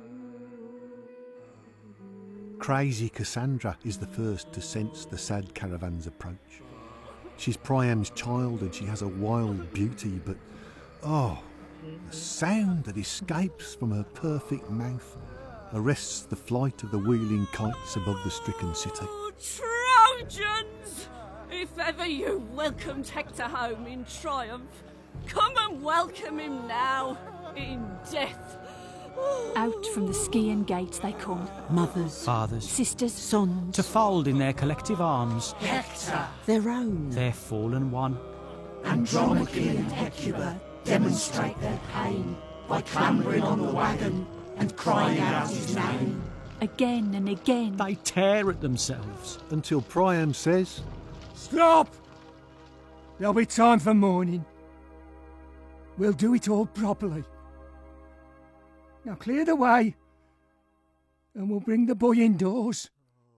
Crazy Cassandra is the first to sense the sad caravan's approach. She's Priam's child and she has a wild beauty, but oh, the sound that escapes from her perfect mouth arrests the flight of the wheeling kites above the stricken city. Trojans! If ever you welcomed Hector home in triumph, come and welcome him now in death. Out from the Scaean gates they come. Mothers, fathers, sisters, sons, to fold in their collective arms Hector, their own, their fallen one. Andromache and Hecuba demonstrate their pain by clambering on the wagon and crying out his name. Again and again. They tear at themselves. Until Priam says, Stop! There'll be time for mourning. We'll do it all properly. Now clear the way, and we'll bring the boy indoors.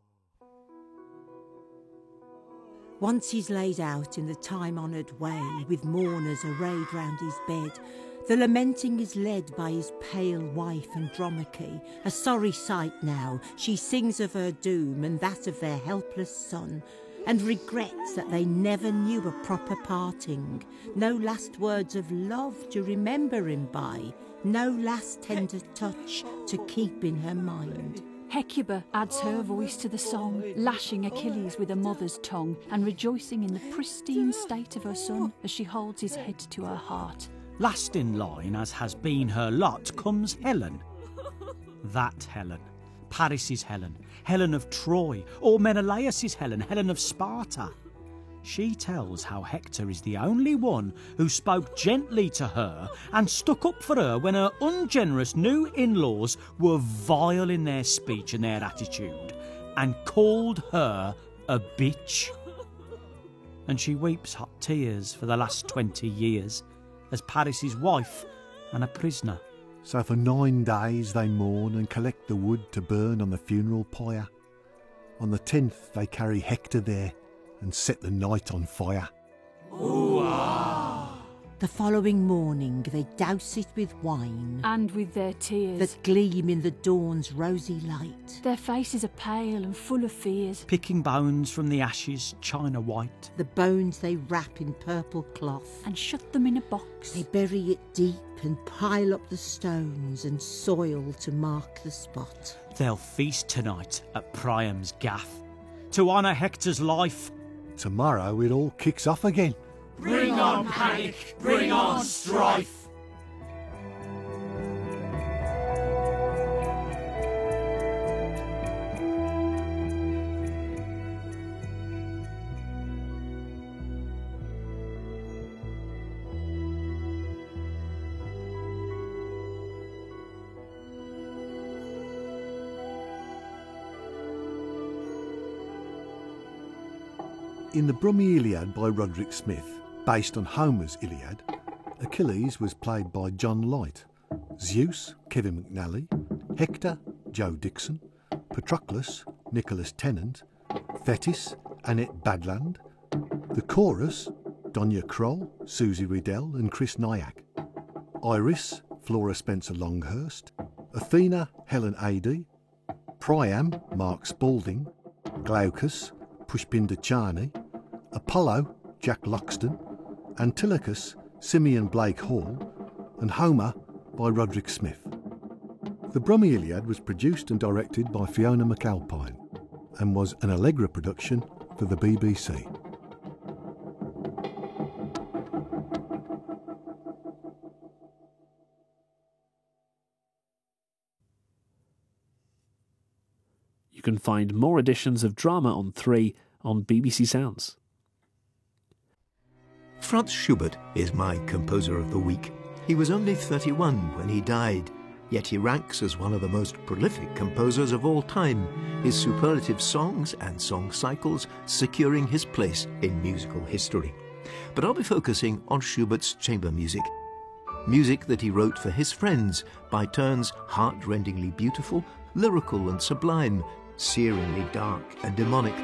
Once he's laid out in the time-honoured way, with mourners arrayed round his bed, the lamenting is led by his pale wife Andromache. A sorry sight now, she sings of her doom and that of their helpless son, and regrets that they never knew a proper parting. No last words of love to remember him by, no last tender touch to keep in her mind. Hecuba adds her voice to the song, lashing Achilles with a mother's tongue and rejoicing in the pristine state of her son as she holds his head to her heart. Last in line, as has been her lot, comes Helen. That Helen. Paris' Helen. Helen of Troy. Or Menelaus' Helen. Helen of Sparta. She tells how Hector is the only one who spoke gently to her and stuck up for her when her ungenerous new in-laws were vile in their speech and their attitude, and called her a bitch. And she weeps hot tears for the last twenty years, as Paris' wife and a prisoner. So for nine days they mourn and collect the wood to burn on the funeral pyre. On the tenth they carry Hector there and set the night on fire. Ooh-ah. The following morning they douse it with wine, and with their tears that gleam in the dawn's rosy light. Their faces are pale and full of fears, picking bones from the ashes, china white. The bones they wrap in purple cloth and shut them in a box. They bury it deep and pile up the stones and soil to mark the spot. They'll feast tonight at Priam's gaff to honour Hector's life. Tomorrow it all kicks off again. Bring on panic, bring on strife. In the Brummie Iliad by Roderick Smith, based on Homer's Iliad, Achilles was played by John Light, Zeus, Kevin McNally, Hector, Joe Dixon, Patroclus, Nicholas Tennant, Thetis, Annette Badland, the chorus, Donya Kroll, Susie Riddell and Chris Nyack. Iris, Flora Spencer Longhurst, Athena, Helen Adey, Priam, Mark Spalding, Glaucus, Pushpinder Chani, Apollo, Jack Loxton, Antilochus, Simeon Blake Hall, and Homer by Roderick Smith. The Bromeliad was produced and directed by Fiona McAlpine and was an Allegra production for the B B C. You can find more editions of Drama on three on B B C Sounds. Franz Schubert is my composer of the week. He was only thirty-one when he died, yet he ranks as one of the most prolific composers of all time, his superlative songs and song cycles securing his place in musical history. But I'll be focusing on Schubert's chamber music. Music that he wrote for his friends, by turns heart-rendingly beautiful, lyrical and sublime, searingly dark and demonic.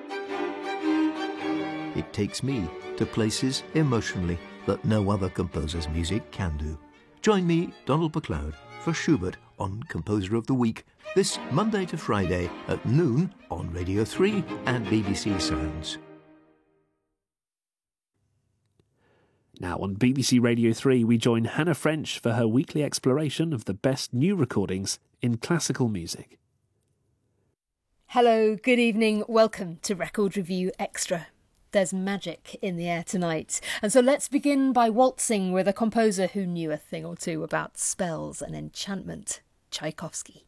It takes me to places emotionally that no other composer's music can do. Join me, Donald MacLeod, for Schubert on Composer of the Week this Monday to Friday at noon on Radio three and B B C Sounds. Now on B B C Radio three we join Hannah French for her weekly exploration of the best new recordings in classical music. Hello, good evening, welcome to Record Review Extra. There's magic in the air tonight, and so let's begin by waltzing with a composer who knew a thing or two about spells and enchantment, Tchaikovsky.